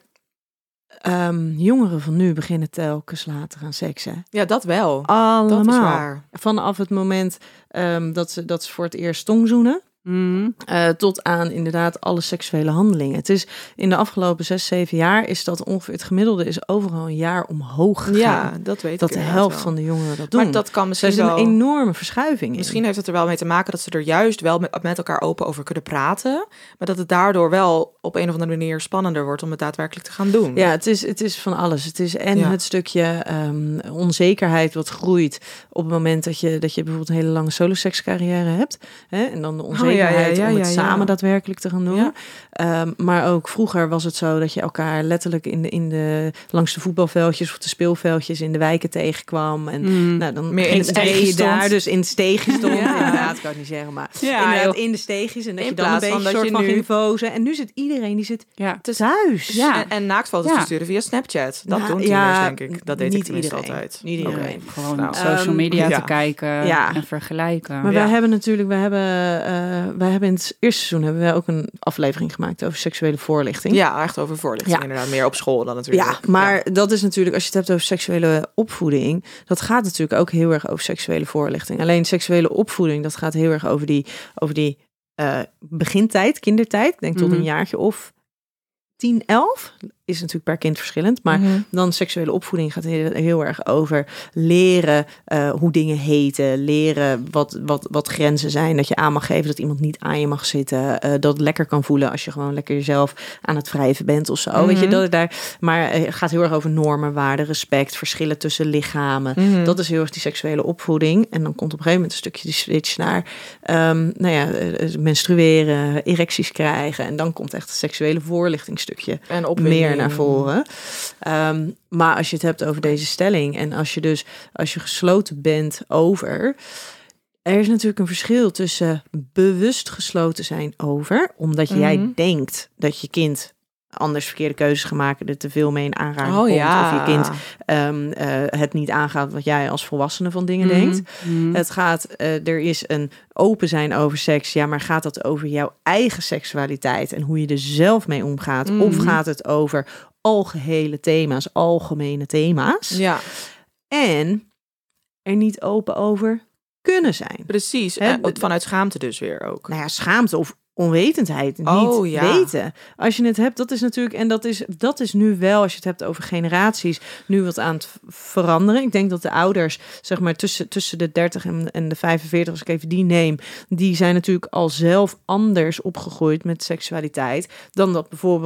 Um, jongeren van nu beginnen telkens later aan seks, hè?
Ja, dat wel.
Allemaal.
Dat is waar.
Vanaf het moment um, dat, ze, dat ze voor het eerst tongzoenen... Mm. Uh, tot aan inderdaad alle seksuele handelingen. Het is in de afgelopen zes, zeven jaar is dat ongeveer het gemiddelde is overal een jaar omhoog gegaan.
Ja, dat weet
dat
ik.
Dat de helft
wel.
van de jongeren dat doen.
Maar dat kan misschien
wel... Er is een
wel...
enorme verschuiving in.
Misschien heeft het er wel mee te maken dat ze er juist wel met, met elkaar open over kunnen praten. Maar dat het daardoor wel op een of andere manier spannender wordt om het daadwerkelijk te gaan doen.
Ja, het is, het is van alles. Het is en ja. het stukje um, onzekerheid wat groeit op het moment dat je, dat je bijvoorbeeld een hele lange solosekscarrière hebt. Hè? En dan de onzekerheid oh, ja, ja, ja, om het ja, ja. samen daadwerkelijk te gaan doen. Ja. Um, maar ook vroeger was het zo dat je elkaar letterlijk in de, in de, langs de voetbalveldjes of de speelveldjes in de wijken tegenkwam. En
mm.
nou, dan
meer in de steegjes
daar dus in de steegjes stond. ja. Inderdaad, kan ik niet zeggen, maar
ja,
inderdaad in de steegjes. En dat
in
je dan een beetje soort van
nu...
ging vozen. En nu zit iedereen, die zit
ja.
thuis.
Ja. En, en naaktfoto's ja. te sturen via Snapchat. Dat ja, doen tieners,
ja,
denk ik. Dat deed ik tenminste altijd.
Niet iedereen.
Okay. Gewoon nou, social media um, te ja. kijken ja. en vergelijken.
Maar
ja.
wij hebben natuurlijk, wij hebben, uh, wij hebben in het eerste seizoen hebben we ook een aflevering gemaakt over seksuele voorlichting.
Ja, echt over voorlichting. Ja. Inderdaad, meer op school dan natuurlijk.
Ja, maar ja. dat is natuurlijk, als je het hebt over seksuele opvoeding, dat gaat natuurlijk ook heel erg over seksuele voorlichting. Alleen seksuele opvoeding, dat gaat heel erg over die, over die uh, begintijd, kindertijd. Ik denk tot mm-hmm. een jaartje of tien, elf. Is natuurlijk per kind verschillend. Maar mm-hmm. dan seksuele opvoeding gaat heel, heel erg over leren uh, hoe dingen heten. Leren wat, wat, wat grenzen zijn. Dat je aan mag geven dat iemand niet aan je mag zitten. Uh, dat het lekker kan voelen als je gewoon lekker jezelf aan het wrijven bent of zo. Mm-hmm. Weet je, dat daar, maar het gaat heel erg over normen, waarden, respect, verschillen tussen lichamen. Mm-hmm. Dat is heel erg die seksuele opvoeding. En dan komt op een gegeven moment een stukje die switch naar um, nou ja, menstrueren, erecties krijgen. En dan komt echt het seksuele voorlichtingstukje
en op
meer naar voren. Um, maar als je het hebt over deze stelling en als je dus als je gesloten bent over, er is natuurlijk een verschil tussen bewust gesloten zijn over, omdat mm-hmm. jij denkt dat je kind anders verkeerde keuzes gaan maken, er te veel mee in aanraking
oh,
komt,
ja.
of je kind um, uh, het niet aangaat wat jij als volwassene van dingen mm-hmm. denkt. Mm-hmm. Het gaat, uh, er is een open zijn over seks, ja, maar gaat dat over jouw eigen seksualiteit en hoe je er zelf mee omgaat, mm-hmm. of gaat het over algehele thema's, algemene thema's?
Ja.
En er niet open over kunnen zijn.
Precies, He, en vanuit schaamte dus weer ook.
Nou ja, schaamte of onwetendheid, niet
oh, ja.
weten. Als je het hebt, dat is natuurlijk, en dat is, dat is nu wel, als je het hebt over generaties, nu wat aan het veranderen. Ik denk dat de ouders, zeg maar, tussen, tussen de dertig en, en de vijfenveertig, als ik even die neem, die zijn natuurlijk al zelf anders opgegroeid met seksualiteit, dan dat bijvoorbeeld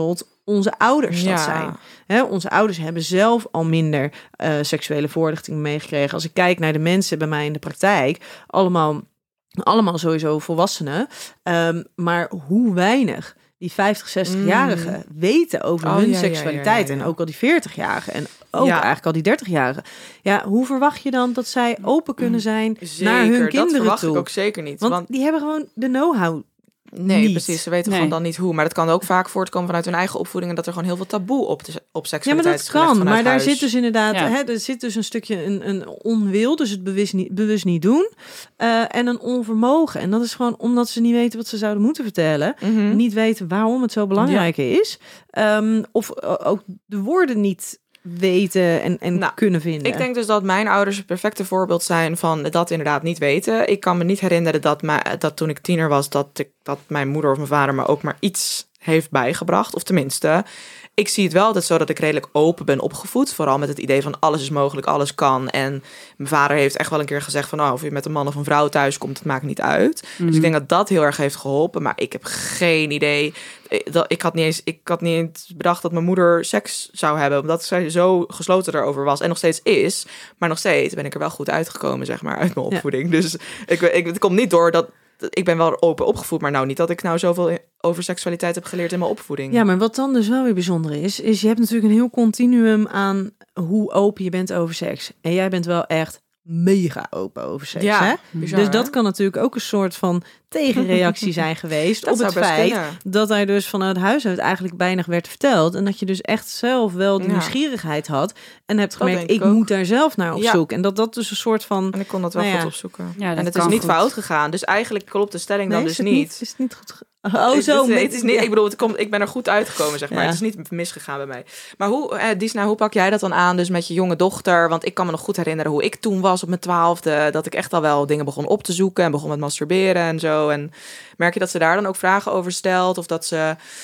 onze ouders dat
Ja.
zijn. Hè, onze ouders hebben zelf al minder uh, seksuele voorlichting meegekregen. Als ik kijk naar de mensen bij mij in de praktijk, allemaal, allemaal sowieso volwassenen, um, maar hoe weinig die vijftig, zestig-jarigen mm. weten over
oh,
hun
ja,
seksualiteit.
Ja, ja, ja.
En ook al die veertig-jarigen en ook
ja.
eigenlijk al die dertig-jarigen. Ja, hoe verwacht je dan dat zij open kunnen zijn
Zeker,
naar hun kinderen toe?
Dat verwacht ik ook zeker niet.
Want,
want
die hebben gewoon de know-how.
Nee,
niet.
precies. Ze weten
nee.
gewoon dan niet hoe. Maar dat kan ook vaak voortkomen vanuit hun eigen opvoeding. En dat er gewoon heel veel taboe op, de, op seksualiteit is.
Ja, maar dat kan. Maar daar
huis.
zit dus inderdaad,
ja.
hè, er zit dus een stukje een, een onwil, dus het bewust niet, bewust niet doen. Uh, en een onvermogen. En dat is gewoon omdat ze niet weten wat ze zouden moeten vertellen.
Mm-hmm.
Niet weten waarom het zo belangrijk
ja.
is. Um, of uh, ook de woorden niet weten en, en
nou,
kunnen vinden.
Ik denk dus dat mijn ouders het perfecte voorbeeld zijn van dat inderdaad niet weten. Ik kan me niet herinneren dat, my, dat toen ik tiener was, dat, ik, dat mijn moeder of mijn vader me ook maar iets heeft bijgebracht. Of tenminste, ik zie het wel altijd zo dat ik redelijk open ben opgevoed. Vooral met het idee van alles is mogelijk, alles kan. En mijn vader heeft echt wel een keer gezegd van, oh, of je met een man of een vrouw thuis komt, het maakt niet uit. Mm-hmm. Dus ik denk dat dat heel erg heeft geholpen. Maar ik heb geen idee. Ik had niet eens, ik had niet eens bedacht dat mijn moeder seks zou hebben, omdat zij zo gesloten daarover was en nog steeds is. Maar nog steeds ben ik er wel goed uitgekomen, zeg maar, uit mijn opvoeding. Ja. Dus ik, ik, het komt niet door dat ik ben wel open opgevoed, maar nou niet dat ik nou zoveel over seksualiteit heb geleerd in mijn opvoeding.
Ja, maar wat dan dus wel weer bijzonder is, is je hebt natuurlijk een heel continuum aan hoe open je bent over seks. En jij bent wel echt mega open over seks,
ja,
hè?
bizar,
dus dat
hè?
kan natuurlijk ook een soort van tegenreactie zijn geweest
dat
op het feit
kunnen.
dat hij dus vanuit huis uit eigenlijk weinig werd verteld en dat je dus echt zelf wel de
ja.
nieuwsgierigheid had en hebt
dat
gemerkt, ik,
ik
moet daar zelf naar op
ja.
zoek. En dat dat dus een soort van...
En ik kon dat wel
nou ja.
goed opzoeken.
Ja, dat
en het
kan
is niet
goed.
fout gegaan. Dus eigenlijk klopt de stelling
Nee,
dan
is
dus
het
niet.
niet. Is het niet goed ge- Oh, zo.
Het, het, het is niet,
ja.
ik bedoel, het komt, ik ben er goed uitgekomen, zeg maar.
Ja.
Het is niet misgegaan bij mij. Maar hoe, eh, Disna, hoe pak jij dat dan aan dus met je jonge dochter? Want ik kan me nog goed herinneren hoe ik toen was op mijn twaalfde. Dat ik echt al wel dingen begon op te zoeken en begon met masturberen en zo. En merk je dat ze daar dan ook vragen over stelt? Of dat ze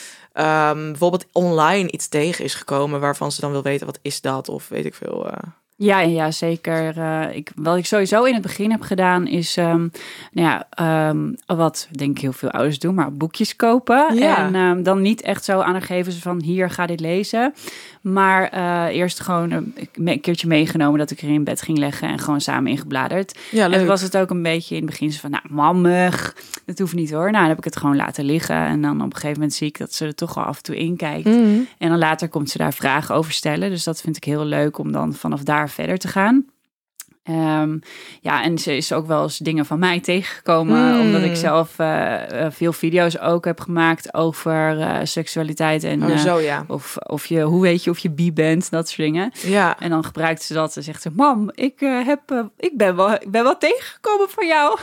um, bijvoorbeeld online iets tegen is gekomen waarvan ze dan wil weten, wat is dat? Of weet ik veel... Uh...
Ja, ja, zeker. Uh, ik, wat ik sowieso in het begin heb gedaan is, um, nou ja, um, wat denk ik heel veel ouders doen, maar boekjes kopen.
Ja.
En um, dan niet echt zo aan haar geven van hier, ga dit lezen. Maar uh, eerst gewoon een, een keertje meegenomen dat ik er in bed ging leggen en gewoon samen ingebladerd.
Ja, leuk.
En toen was het ook een beetje in het begin zo van, nou, mammig, dat hoeft niet hoor. Nou, dan heb ik het gewoon laten liggen. En dan op een gegeven moment zie ik dat ze er toch wel af en toe in kijkt.
Mm-hmm.
En dan later komt ze daar vragen over stellen. Dus dat vind ik heel leuk om dan vanaf daar verder te gaan. Um, ja, en ze is ook wel eens dingen van mij tegengekomen,
mm.
omdat ik zelf uh, veel video's ook heb gemaakt over uh, seksualiteit en
oh,
uh,
zo, ja.
of, of je, hoe weet je of je bi bent, dat soort dingen.
Ja.
En dan gebruikt ze dat en zegt ze, mam, ik, uh, heb, uh, ik, ben wel, ik ben wel tegengekomen van jou.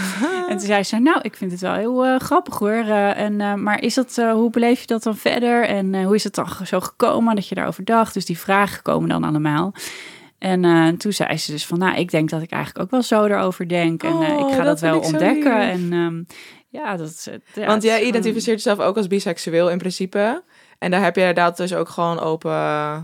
En toen zei ze, nou, ik vind het wel heel uh, grappig hoor. Uh, en, uh, maar is dat, uh, hoe beleef je dat dan verder? En uh, hoe is het dan zo gekomen dat je daarover dacht? Dus die vragen komen dan allemaal. En uh, toen zei ze dus van, nou, ik denk dat ik eigenlijk ook wel zo erover denk. En uh,
oh,
ik ga
dat
dat wel ontdekken.
lief.
En um, ja, dat is... Ja,
Want jij
het is
identificeert jezelf ook als biseksueel in principe. En daar heb je dat dus ook gewoon open...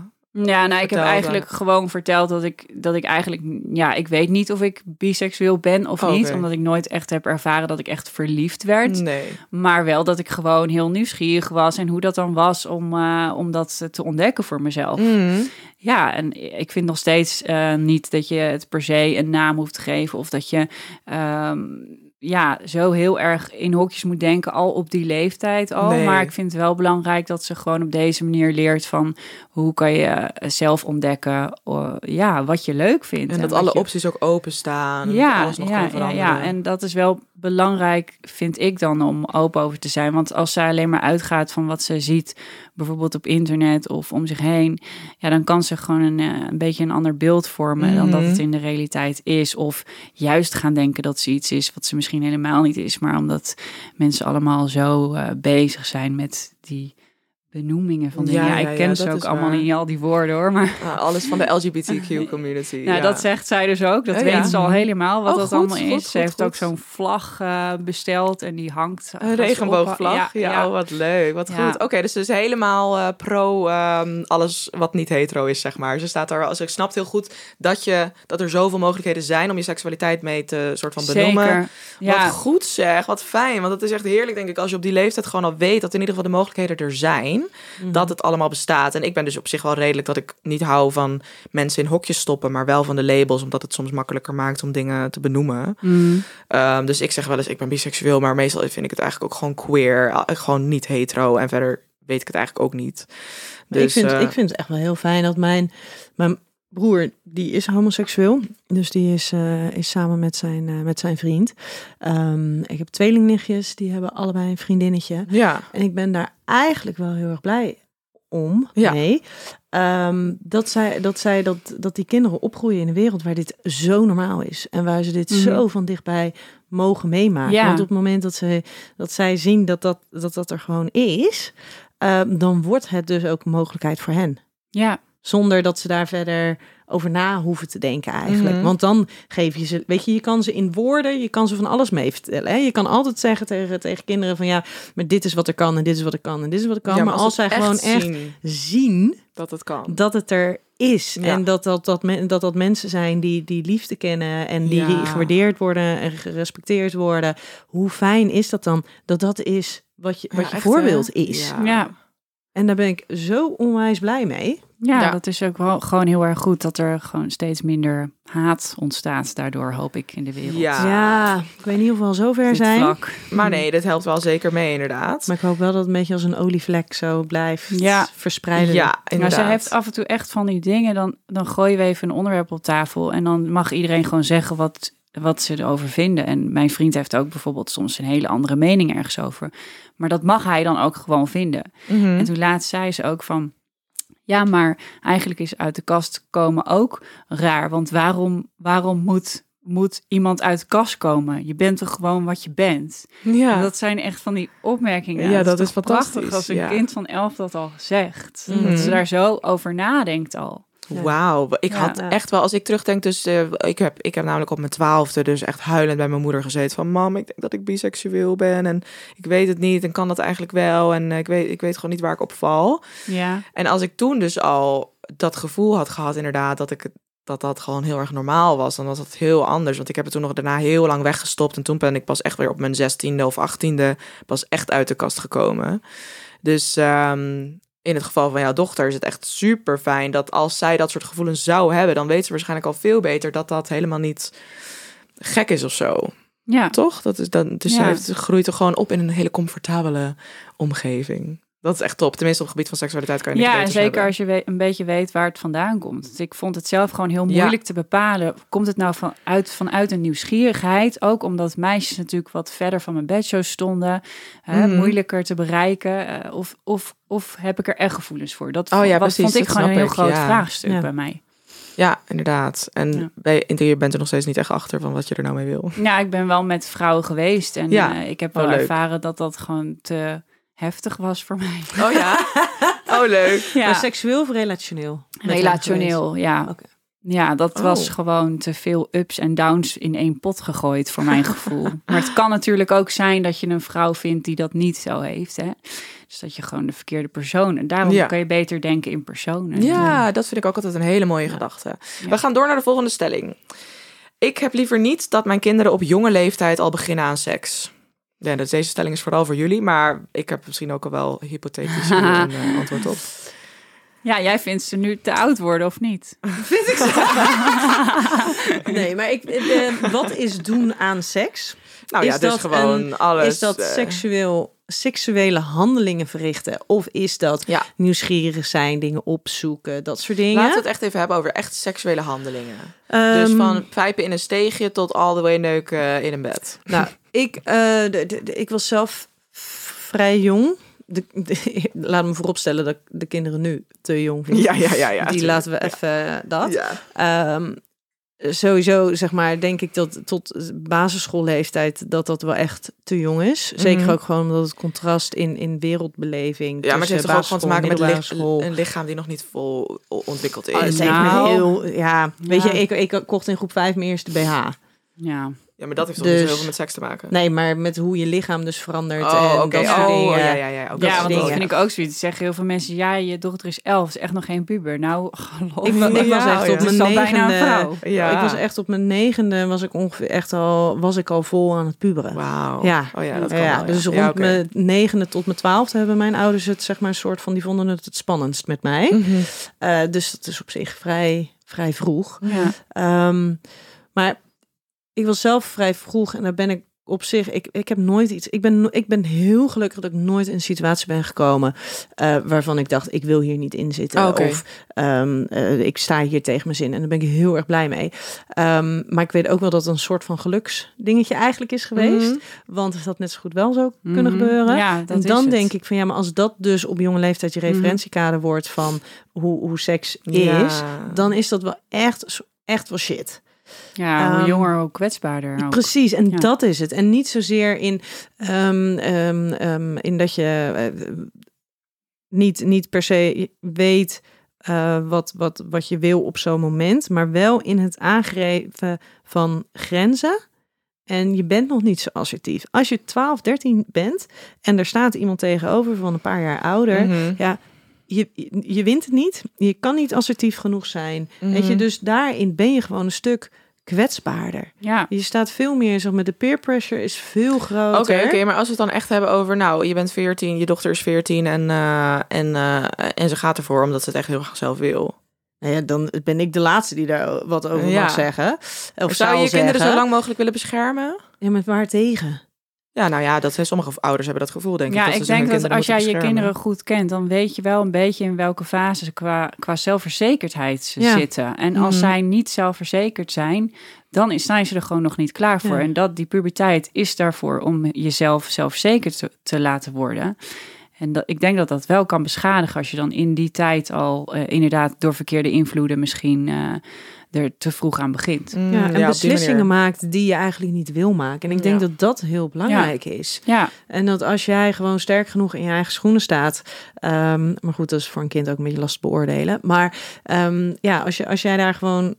Ja, nou, ik heb
vertelde.
eigenlijk gewoon verteld dat ik, dat ik eigenlijk... Ja, ik weet niet of ik biseksueel ben of
Oh,
niet.
oké.
Omdat ik nooit echt heb ervaren dat ik echt verliefd werd.
Nee.
Maar wel dat ik gewoon heel nieuwsgierig was. En hoe dat dan was om, uh, om dat te ontdekken voor mezelf.
Mm.
Ja, en ik vind nog steeds uh, niet dat je het per se een naam hoeft te geven. Of dat je um, ja, zo heel erg in hokjes moet denken al op die leeftijd al.
Nee.
Maar ik vind het wel belangrijk dat ze gewoon op deze manier leert van hoe kan je zelf ontdekken uh, ja, wat je leuk vindt.
En dat
wat
alle
je...
opties ook openstaan.
Ja,
en alles nog
ja,
kan
ja,
veranderen.
ja, en dat is wel belangrijk, vind ik dan, om open over te zijn. Want als zij alleen maar uitgaat van wat ze ziet, bijvoorbeeld op internet of om zich heen, ja, dan kan ze gewoon een, een beetje een ander beeld vormen
Mm-hmm.
dan dat het in de realiteit is. Of juist gaan denken dat ze iets is wat ze misschien helemaal niet is, maar omdat mensen allemaal zo uh, bezig zijn met die benoemingen van dingen.
Ja,
Ja,
ja,
ik
ja,
ken
dat
ze ook
is
allemaal
waar.
niet al die woorden hoor, maar...
Ah, alles van de L G B T Q community.
Nou,
ja.
dat zegt zij dus ook. Dat
Oh,
weet
ja.
ze al helemaal wat
Oh,
dat
goed,
allemaal
goed,
is.
goed,
Ze heeft
goed.
ook zo'n vlag uh, besteld en die hangt.
Een regenboogvlag. Ja, ja. Oh, wat leuk. Wat
Ja.
goed. Oké, okay, dus ze is helemaal uh, pro um, alles wat niet hetero is, zeg maar. Ze staat daar, als ik snapt heel goed dat, je, dat er zoveel mogelijkheden zijn om je seksualiteit mee te soort van benoemen.
Zeker. Ja.
Wat goed zeg, wat fijn. Want het is echt heerlijk, denk ik, als je op die leeftijd gewoon al weet dat in ieder geval de mogelijkheden er zijn. Mm. Dat het allemaal bestaat. En ik ben dus op zich wel redelijk dat ik niet hou van mensen in hokjes stoppen, maar wel van de labels, omdat het soms makkelijker maakt om dingen te benoemen.
Mm.
Um, dus ik zeg wel eens, ik ben biseksueel, maar meestal vind ik het eigenlijk ook gewoon queer. Gewoon niet hetero. En verder weet ik het eigenlijk ook niet. Dus,
ik, vind,
uh,
ik vind het echt wel heel fijn dat mijn, mijn broer, die is homoseksueel. Dus die is, uh, is samen met zijn, uh, met zijn vriend. Um, ik heb tweelingnichtjes, die hebben allebei een vriendinnetje.
Ja.
En ik ben daar eigenlijk wel heel erg blij om.
Ja.
Nee. Um, dat, zij, dat, zij, dat, dat die kinderen opgroeien in een wereld waar dit zo normaal is. En waar ze dit mm-hmm. zo van dichtbij mogen meemaken.
Ja.
Want op het moment dat, ze, dat zij zien dat dat, dat, dat er gewoon is, um, dan wordt het dus ook een mogelijkheid voor hen.
Ja.
Zonder dat ze daar verder over na hoeven te denken eigenlijk.
Mm-hmm.
Want dan geef je ze, weet je, je kan ze in woorden, je kan ze van alles mee vertellen. Hè? Je kan altijd zeggen tegen, tegen kinderen van ja, maar dit is wat er kan en dit is wat er kan en dit is wat er kan.
Ja,
maar,
maar
als, als zij gewoon echt zien, zien
dat het kan,
dat het er is
ja.
en dat dat, dat, men, dat dat mensen zijn die, die liefde kennen en die
ja.
gewaardeerd worden en gerespecteerd worden. Hoe fijn is dat dan? Dat dat is wat je, wat
ja,
je
echt,
voorbeeld
hè?
is.
Ja.
Ja.
En daar ben ik zo onwijs blij mee.
Ja,
Ja.
dat is ook wel gewoon heel erg goed dat er gewoon steeds minder haat ontstaat. Daardoor hoop ik in de wereld.
Ja.
Ja, ik weet niet of we al zover
Dit
zijn.
vlak.
Maar nee, dit helpt wel zeker mee inderdaad.
Maar ik hoop wel dat het een beetje als een olievlek zo blijft
Ja.
verspreiden.
Ja,
Maar
inderdaad.
ze heeft af en toe echt van die dingen. Dan, dan gooien we even een onderwerp op tafel. En dan mag iedereen gewoon zeggen wat, wat ze erover vinden. En mijn vriend heeft ook bijvoorbeeld soms een hele andere mening ergens over. Maar dat mag hij dan ook gewoon vinden.
Mm-hmm.
En toen laatst zei ze ook van... Ja, maar eigenlijk is uit de kast komen ook raar. Want waarom, waarom moet, moet iemand uit de kast komen? Je bent toch gewoon wat je bent?
Ja.
En dat zijn echt van die opmerkingen.
Ja,
Het
dat
toch
is fantastisch,
prachtig als een
ja.
kind van elf dat al zegt.
Mhm.
Dat ze daar zo over nadenkt al.
Wauw, ik
Ja.
had echt wel, als ik terugdenk, dus uh, ik, heb, ik heb namelijk op mijn twaalfde dus echt huilend bij mijn moeder gezeten van mam, ik denk dat ik biseksueel ben en ik weet het niet en kan dat eigenlijk wel en uh, ik, weet, ik weet gewoon niet waar ik op val.
Ja,
En als ik toen dus al dat gevoel had gehad inderdaad, dat ik dat dat gewoon heel erg normaal was, dan was het heel anders. Want ik heb het toen nog daarna heel lang weggestopt en toen ben ik pas echt weer op mijn zestiende of achttiende pas echt uit de kast gekomen. Dus um, in het geval van jouw dochter is het echt super fijn dat als zij dat soort gevoelens zou hebben, dan weet ze waarschijnlijk al veel beter dat dat helemaal niet gek is of zo.
ja.
Toch? Dat is dan, dus
Ja.
zij heeft, groeit er gewoon op in een hele comfortabele omgeving. Dat is echt top. Tenminste, op het gebied van seksualiteit kan je niks
Ja, en
beters
zeker
hebben.
als je we- een beetje weet waar het vandaan komt. Dus ik vond het zelf gewoon heel moeilijk
Ja.
te bepalen. Komt het nou vanuit, vanuit een nieuwsgierigheid? Ook omdat meisjes natuurlijk wat verder van mijn bedshow stonden. Hè,
Mhm.
moeilijker te bereiken. Uh, of, of, of heb ik er echt gevoelens voor? Dat
Oh ja,
wat
precies,
vond ik
dat
gewoon een
snap
heel
ik,
groot
ja.
vraagstuk
Ja.
bij mij.
Ja, inderdaad. En
Ja.
bij interieur bent er nog steeds niet echt achter van wat je er nou mee wil.
Ja, ik ben wel met vrouwen geweest. En
Ja.
uh, ik heb
Oh,
wel
leuk.
ervaren dat dat gewoon te heftig was voor mij.
Oh ja? Oh, leuk.
Maar
Ja,
seksueel of relationeel? Met hem
relationeel, ja.
Oké.
Ja, dat
Oh.
was gewoon te veel ups en downs in één pot gegooid voor mijn gevoel. Maar het kan natuurlijk ook zijn dat je een vrouw vindt die dat niet zo heeft. Hè? Dus dat je gewoon de verkeerde persoon... En daarom
Ja.
kan je beter denken in personen.
Ja, dat vind ik ook altijd een hele mooie gedachte. We gaan door naar de volgende stelling. Ik heb liever niet dat mijn kinderen op jonge leeftijd al beginnen aan seks. Ja, dus deze stelling is vooral voor jullie, maar ik heb misschien ook al wel hypothetisch hier een uh, antwoord op.
Ja, jij vindt ze nu te oud worden of niet?
Nee, maar ik, de, wat is doen aan seks?
Nou
Is
ja, dus
dat
gewoon
een-
alles.
Is dat
uh,
seksueel, seksuele handelingen verrichten? Of is dat
Ja.
nieuwsgierig zijn, dingen opzoeken, dat soort dingen?
Laten we het echt even hebben over echt seksuele handelingen.
Ehm,
Dus van pijpen in een steegje tot all the way neuken in een bed.
Nou, ik, eh, de, de, de- ik was zelf vrij jong. De, de- laat me vooropstellen dat ik de kinderen nu te jong vind.
Ja, ja, ja, ja.
Die laten we even eh, dat.
Ja.
Ehm, sowieso, zeg maar, denk ik dat tot basisschoolleeftijd dat dat wel echt te jong is. Zeker
Mhm.
ook gewoon omdat het contrast in, in wereldbeleving.
Ja, maar het heeft toch ook gewoon te maken met
middelbare
lich-
school.
een lichaam die nog niet vol o- ontwikkeld is.
Oh, dat is echt
Nou.
heel, ja, weet
Ja.
je, ik, ik kocht in groep vijf mijn eerste B H.
Ja.
Ja, maar dat heeft toch
Dus-
niet zo heel veel met seks te maken?
Nee, maar met hoe je lichaam dus verandert.
Oh,
en
oké.
dat soort
Oh,
dingen.
ja, ja, ja. Okay.
Ja, want dat
dingen.
vind ik ook zoiets. Zeggen heel veel mensen, ja, je dochter is elf, is echt nog geen puber. Nou, geloof
Ik,
me.
ik was
Ja,
echt
ja.
op
Het
mijn
is al bijna een
negende.
vrouw.
Ja.
Ik was echt op mijn negende was ik ongeveer echt al was ik al vol aan het puberen.
Wauw.
Ja.
Oh ja, dat kan
Ja,
wel,
dus
ja.
rond
Ja, oké.
mijn negende tot mijn twaalfde hebben mijn ouders het zeg maar een soort van die vonden het het spannendst met mij.
Mhm.
Uh, dus dat is op zich vrij vrij vroeg.
Ja.
Um, maar ik was zelf vrij vroeg en daar ben ik op zich, ik, ik heb nooit iets. Ik ben, ik ben heel gelukkig dat ik nooit in een situatie ben gekomen uh, waarvan ik dacht, ik wil hier niet in zitten.
Oh, okay.
Of um, uh, ik sta hier tegen mijn zin. En daar ben ik heel erg blij mee. Um, maar ik weet ook wel dat het een soort van geluksdingetje eigenlijk is geweest. Mm-hmm. Want het had net zo goed wel zo mm-hmm. kunnen gebeuren.
Ja, dat
en dan
is
denk
het.
ik van ja, maar als dat dus op jonge leeftijd je referentiekader wordt van hoe, hoe seks is,
Ja.
dan is dat wel echt, echt wel shit.
Ja, hoe
Um,
jonger, hoe kwetsbaarder ook.
Precies, en
Ja.
dat is het. En niet zozeer in, um, um, um, in dat je uh, niet, niet per se weet uh, wat, wat, wat je wil op zo'n moment, maar wel in het aangeven van grenzen. En je bent nog niet zo assertief. Als je twaalf, dertien bent en er staat iemand tegenover van een paar jaar ouder,
Mm-hmm.
ja, je, je wint het niet. Je kan niet assertief genoeg zijn. Mm-hmm. Weet je, dus daarin ben je gewoon een stuk kwetsbaarder.
Ja.
Je staat veel meer, zeg maar, de peer pressure is veel groter.
Oké, okay, okay, maar als we het dan echt hebben over, nou, je bent veertien, je dochter is veertien en, uh, en, uh, en ze gaat ervoor omdat ze het echt heel graag zelf wil.
Nou ja, dan ben ik de laatste die daar wat over
ja.
mag zeggen. Of,
of zou je
zeggen.
je kinderen zo lang mogelijk willen beschermen?
Ja, met waar tegen?
Ja, nou ja, dat zijn sommige ouders hebben dat gevoel, denk ik.
Ja,
dat
ik
ze
denk dat als jij
beschermen.
je kinderen goed kent, dan weet je wel een beetje in welke fase ze qua, qua zelfverzekerdheid ze ja. zitten. En als mm-hmm. zij niet zelfverzekerd zijn, dan is, zijn ze er gewoon nog niet klaar voor. Ja. En dat die puberteit is daarvoor om jezelf zelfverzekerd te, te laten worden. En dat, ik denk dat dat wel kan beschadigen als je dan in die tijd al uh, inderdaad door verkeerde invloeden misschien uh, er te vroeg aan begint.
Mm, ja, en ja, beslissingen maakt die je eigenlijk niet wil maken. En ik denk ja. dat dat heel belangrijk
ja.
is.
Ja.
En dat als jij gewoon sterk genoeg in je eigen schoenen staat. Um, maar goed, dat is voor een kind ook een beetje lastig beoordelen. Maar um, ja, als, je, als jij daar gewoon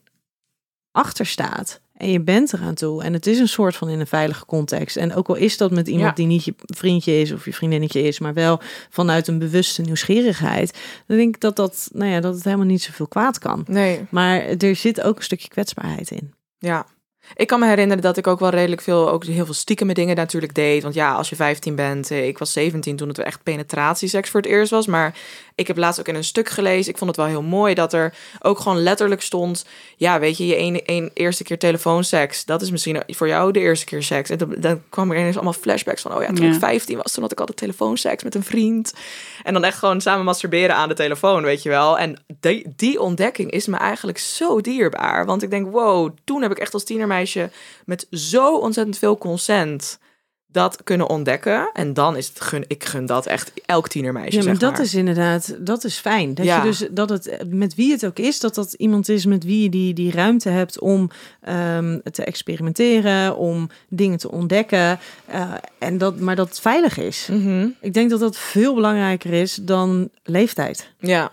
achter staat. En je bent eraan toe. En het is een soort van in een veilige context. En ook al is dat met iemand ja. die niet je vriendje is of je vriendinnetje is, maar wel vanuit een bewuste nieuwsgierigheid. Dan denk ik dat, dat, nou ja, dat het helemaal niet zoveel kwaad kan.
Nee.
Maar er zit ook een stukje kwetsbaarheid in.
Ja. Ik kan me herinneren dat ik ook wel redelijk veel, ook heel veel stiekeme dingen natuurlijk deed. Want ja, als je vijftien bent, ik was zeventien toen het echt penetratieseks voor het eerst was. Maar ik heb laatst ook in een stuk gelezen, ik vond het wel heel mooi, dat er ook gewoon letterlijk stond, ja, weet je, je een, een eerste keer telefoonseks, dat is misschien voor jou de eerste keer seks. En dan, dan kwam er ineens allemaal flashbacks van, oh ja, toen ja. ik vijftien was, toen had ik altijd telefoonseks met een vriend. En dan echt gewoon samen masturberen aan de telefoon, weet je wel. En die, die ontdekking is me eigenlijk zo dierbaar. Want ik denk, wow, toen heb ik echt als tienermeisje met zo ontzettend veel consent dat kunnen ontdekken. En dan is het gun, ik gun dat echt elk tienermeisje.
Ja, maar,
zeg maar
dat is inderdaad, dat is fijn. Dat
ja.
je dus dat het met wie het ook is, dat dat iemand is met wie je die, die ruimte hebt om um, te experimenteren, om dingen te ontdekken. Uh, en dat, maar dat het veilig is.
Mm-hmm.
Ik denk dat dat veel belangrijker is dan leeftijd.
Ja.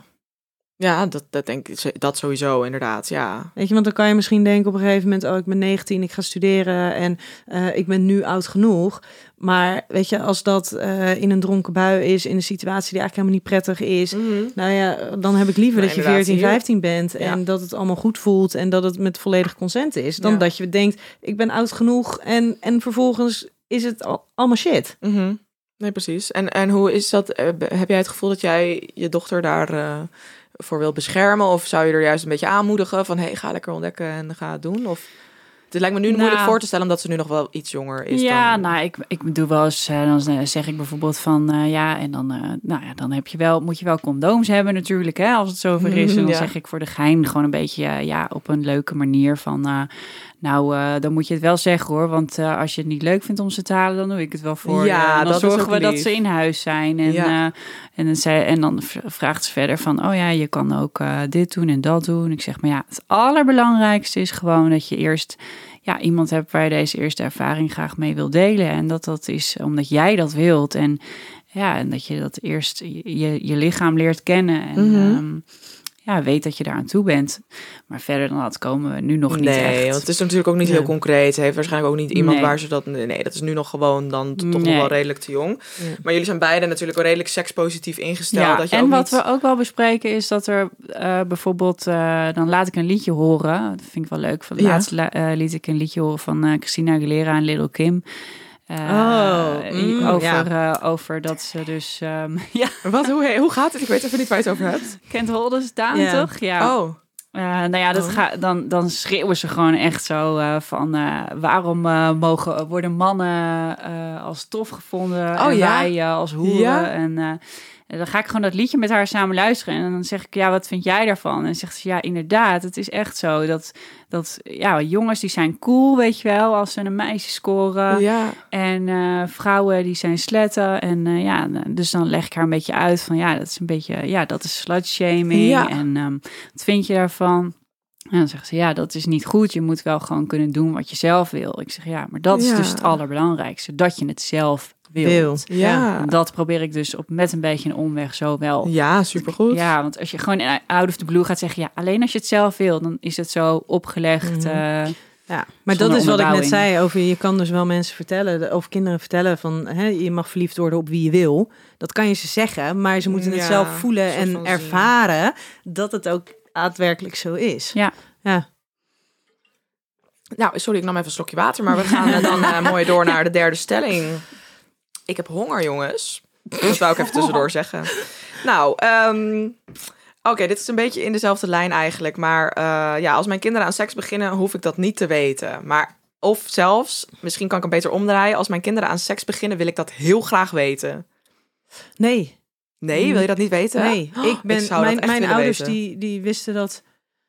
Ja, dat, dat denk ik, dat sowieso inderdaad, ja.
Weet je, want dan kan je misschien denken op een gegeven moment, oh, ik ben negentien, ik ga studeren en uh, ik ben nu oud genoeg. Maar weet je, als dat uh, in een dronken bui is, in een situatie die eigenlijk helemaal niet prettig is, mm-hmm. nou ja, dan heb ik liever
nou,
dat je veertien, vijftien bent
ja.
en dat het allemaal goed voelt en dat het met volledig consent is, dan
ja.
dat je denkt, ik ben oud genoeg en, en vervolgens is het al, allemaal shit.
Mm-hmm. Nee, precies. En, en hoe is dat, uh, heb jij het gevoel dat jij je dochter daar Uh, voor wil beschermen? Of zou je er juist een beetje aanmoedigen van, hey, ga lekker ontdekken en ga het doen? Of het lijkt me nu nou, moeilijk voor te stellen, omdat ze nu nog wel iets jonger is.
Ja,
dan...
nou, ik, ik doe wel eens, uh, dan zeg ik bijvoorbeeld van, uh, ja, en dan, uh, nou ja, dan heb je wel, moet je wel condooms hebben natuurlijk, hè, als het zover is. En dan ja. zeg ik voor de gein gewoon een beetje, uh, ja, op een leuke manier van, uh, nou, uh, dan moet je het wel zeggen hoor, want uh, als je het niet leuk vindt om ze te halen, dan doe ik het wel voor
ja,
je. En dan
dat
zorgen we
lief.
dat ze in huis zijn. En,
ja.
uh, en, dan, zei, en dan vraagt ze verder van, oh ja, je kan ook uh, dit doen en dat doen. Ik zeg, maar ja, het allerbelangrijkste is gewoon dat je eerst ja, iemand hebt waar je deze eerste ervaring graag mee wil delen. En dat dat is omdat jij dat wilt. En ja, en dat je dat eerst je, je lichaam leert kennen. En
mm-hmm.
um, ja, weet dat je daar aan toe bent. Maar verder dan dat komen we nu nog niet
nee,
echt.
Nee, want het is natuurlijk ook niet
Ja.
heel concreet. Ze heeft waarschijnlijk ook niet iemand
Nee.
waar ze dat... Nee, dat is nu nog gewoon dan toch nog
Nee.
wel redelijk te jong.
Ja.
Maar jullie zijn beide natuurlijk wel redelijk sekspositief ingesteld.
Ja,
dat je
en
ook
wat
niet...
we ook wel bespreken is dat er uh, bijvoorbeeld... Uh, dan laat ik een liedje horen. Dat vind ik wel leuk. Van
Ja.
laatst la- uh, liet ik een liedje horen van uh, Christina Aguilera en Little Kim. Uh,
Oh, mm,
over,
ja.
uh, over dat ze dus... Um, ja,
Wat, hoe, hoe gaat het? Ik weet even niet waar je het over hebt.
Kent Holden Down,
Ja.
toch? Ja.
Oh.
Uh, nou ja, dat
Oh.
ga, dan, dan schreeuwen ze gewoon echt zo uh, van... Uh, waarom uh, mogen, worden mannen uh, als tof gevonden
Oh,
en
ja?
wij uh, als hoeren?
Ja.
En uh, dan ga ik gewoon dat liedje met haar samen luisteren. En dan zeg ik, ja, wat vind jij daarvan? En dan zegt ze, ja, inderdaad, het is echt zo. Dat, dat ja, jongens die zijn cool, weet je wel, als ze een meisje scoren.
Ja.
En uh, vrouwen die zijn sletten. En uh, ja, dus dan leg ik haar een beetje uit van ja, dat is een beetje, ja, dat is slutshaming.
Ja.
En um, wat vind je daarvan? En dan zegt ze, ja, dat is niet goed. Je moet wel gewoon kunnen doen wat je zelf wil. Ik zeg, ja, maar dat is
Ja.
dus het allerbelangrijkste. Dat je het zelf wilt.
Wil.
Ja.
En dat probeer ik dus op met een beetje een omweg zo wel.
Ja, supergoed.
Ja, want als je gewoon out of the blue gaat zeggen... ja, alleen als je het zelf wil, dan is het zo opgelegd.
Mhm.
uh,
Ja, maar
Zonder
dat is wat ik net
onderbouwing.
zei over je kan dus wel mensen vertellen, of kinderen vertellen van hè, je mag verliefd worden op wie je wil. Dat kan je ze zeggen, maar ze moeten het
Ja,
zelf voelen
een soort
en
van zien.
ervaren dat het ook daadwerkelijk zo is.
Ja.
Ja.
Nou, sorry, ik nam even een slokje water, maar we gaan uh, dan uh, mooi door naar de derde stelling. Ik heb honger, jongens. Dat wou ik even tussendoor zeggen. Nou, um, oké, okay, dit is een beetje in dezelfde lijn eigenlijk. Maar uh, ja, als mijn kinderen aan seks beginnen, hoef ik dat niet te weten. Maar of zelfs, misschien kan ik hem beter omdraaien. Als mijn kinderen aan seks beginnen, wil ik dat heel graag weten.
Nee,
Nee, wil je dat niet weten?
nee. Ik ben,
zou dat
mijn
echt
mijn
willen
ouders
weten.
die, die wisten dat.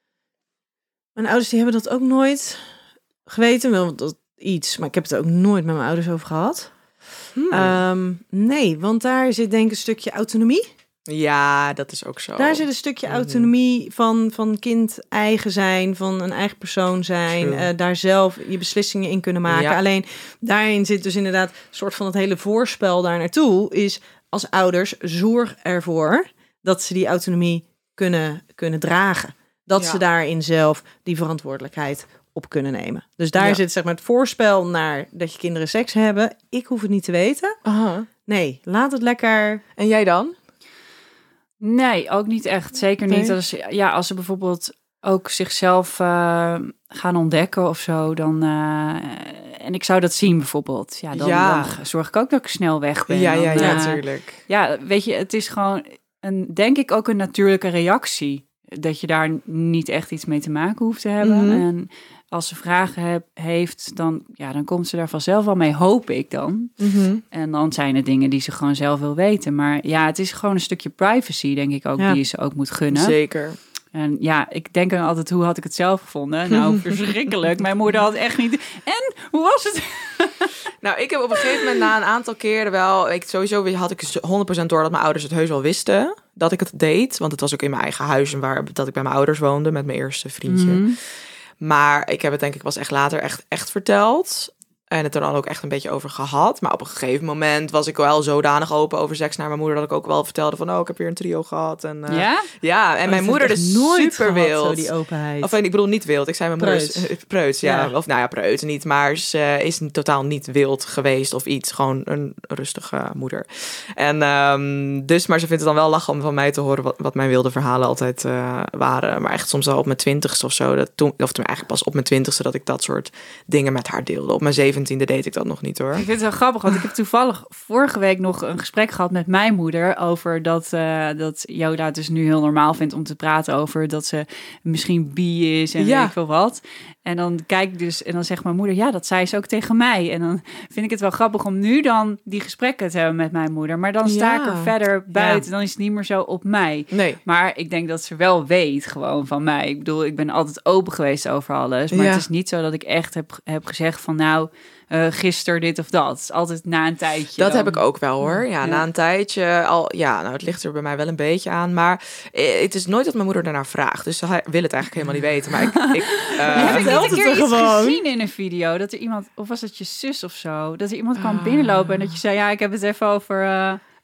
Mijn ouders die hebben dat ook nooit geweten. Wel dat iets, maar ik heb het er ook nooit met mijn ouders over gehad.
Hmm.
Um, nee, want daar zit denk ik een stukje autonomie.
Ja, dat is ook zo.
Daar zit een stukje
Mhm.
autonomie van, van kind eigen zijn, van een eigen persoon zijn,
True.
uh, daar zelf je beslissingen in kunnen maken.
Ja.
Alleen daarin zit dus inderdaad een soort van het hele voorspel daar naartoe is als ouders zorg ervoor dat ze die autonomie kunnen, kunnen dragen. Dat
Ja.
ze daarin zelf die verantwoordelijkheid op kunnen nemen. Dus daar
Ja.
zit zeg maar het voorspel naar dat je kinderen seks hebben. Ik hoef het niet te weten.
Aha.
Nee, laat het lekker.
En jij dan?
Nee, ook niet echt. Zeker niet.
Nee?
Als, ja, als ze bijvoorbeeld ook zichzelf uh, gaan ontdekken of zo, dan uh, en ik zou dat zien bijvoorbeeld. Ja, dan,
Ja.
dan zorg ik ook dat ik snel weg ben.
Ja, ja,
Dan,
ja,
uh,
natuurlijk.
Ja, weet je, het is gewoon een, denk ik ook een natuurlijke reactie. Dat je daar niet echt iets mee te maken hoeft te hebben.
Mhm.
En als ze vragen heb, heeft, dan, ja, dan komt ze daar vanzelf wel mee, hoop ik dan.
Mm-hmm.
En dan zijn er dingen die ze gewoon zelf wil weten. Maar ja, het is gewoon een stukje privacy, denk ik ook,
Ja.
die je ze ook moet gunnen.
Zeker.
En ja, ik denk dan altijd, hoe had ik het zelf gevonden? Nou, verschrikkelijk. Mijn moeder had echt niet... En, hoe was het?
Nou, ik heb op een gegeven moment na een aantal keren wel... Ik, sowieso had ik honderd procent door dat mijn ouders het heus wel wisten dat ik het deed. Want het was ook in mijn eigen huis en waar, dat ik bij mijn ouders woonde met mijn eerste vriendje.
Mm-hmm.
Maar ik heb het denk ik pas echt later echt, echt verteld. En het er dan ook echt een beetje over gehad. Maar op een gegeven moment was ik wel zodanig open over seks naar mijn moeder... dat ik ook wel vertelde van, oh, ik heb weer een trio gehad. En, uh,
Ja?
Ja, en mijn moeder is
nooit
super
gehad,
wild.
zo die openheid.
Of ik bedoel niet wild. Ik zei mijn moeder is
Preuts.
preuts, ja.
Ja.
Of nou ja, preuts niet. Maar ze is totaal niet wild geweest of iets. Gewoon een rustige moeder. En um, dus, maar ze vindt het dan wel lachen om van mij te horen wat, wat mijn wilde verhalen altijd uh, waren. Maar echt soms al op mijn twintigste of zo. Dat toen, of toen eigenlijk pas op mijn twintigste dat ik dat soort dingen met haar deelde. Op mijn zeventiende deed ik dat nog niet hoor.
Ik vind het wel grappig, want ik heb toevallig vorige week nog een gesprek gehad met mijn moeder over dat, uh, dat Yoda het dus nu heel normaal vindt om te praten over dat ze misschien bi is en
Ja.
weet ik veel wat. En dan kijk ik dus en dan zegt mijn moeder, ja, dat zei ze ook tegen mij. En dan vind ik het wel grappig om nu dan die gesprekken te hebben met mijn moeder. Maar dan sta
Ja.
ik er verder buiten, dan is het niet meer zo op mij.
Nee.
Maar ik denk dat ze wel weet gewoon van mij. Ik bedoel, ik ben altijd open geweest over alles. Maar
Ja.
het is niet zo dat ik echt heb, heb gezegd van nou, uh, gisteren dit of dat. Het is altijd na een tijdje.
Dat
dan.
heb ik ook wel hoor. Ja,
Ja.
na een tijdje al. Ja, nou, het ligt er bij mij wel een beetje aan. Maar eh, het is nooit dat mijn moeder daarnaar vraagt. Dus hij wil het eigenlijk helemaal niet weten. Maar ik. ik uh,
Heb ik niet
vertelt
een
het
keer
er
iets
gewoon.
gezien in een video? Dat er iemand, of was het je zus of zo? Dat er iemand kwam binnenlopen en dat je zei, ja, ik heb het even over... Uh,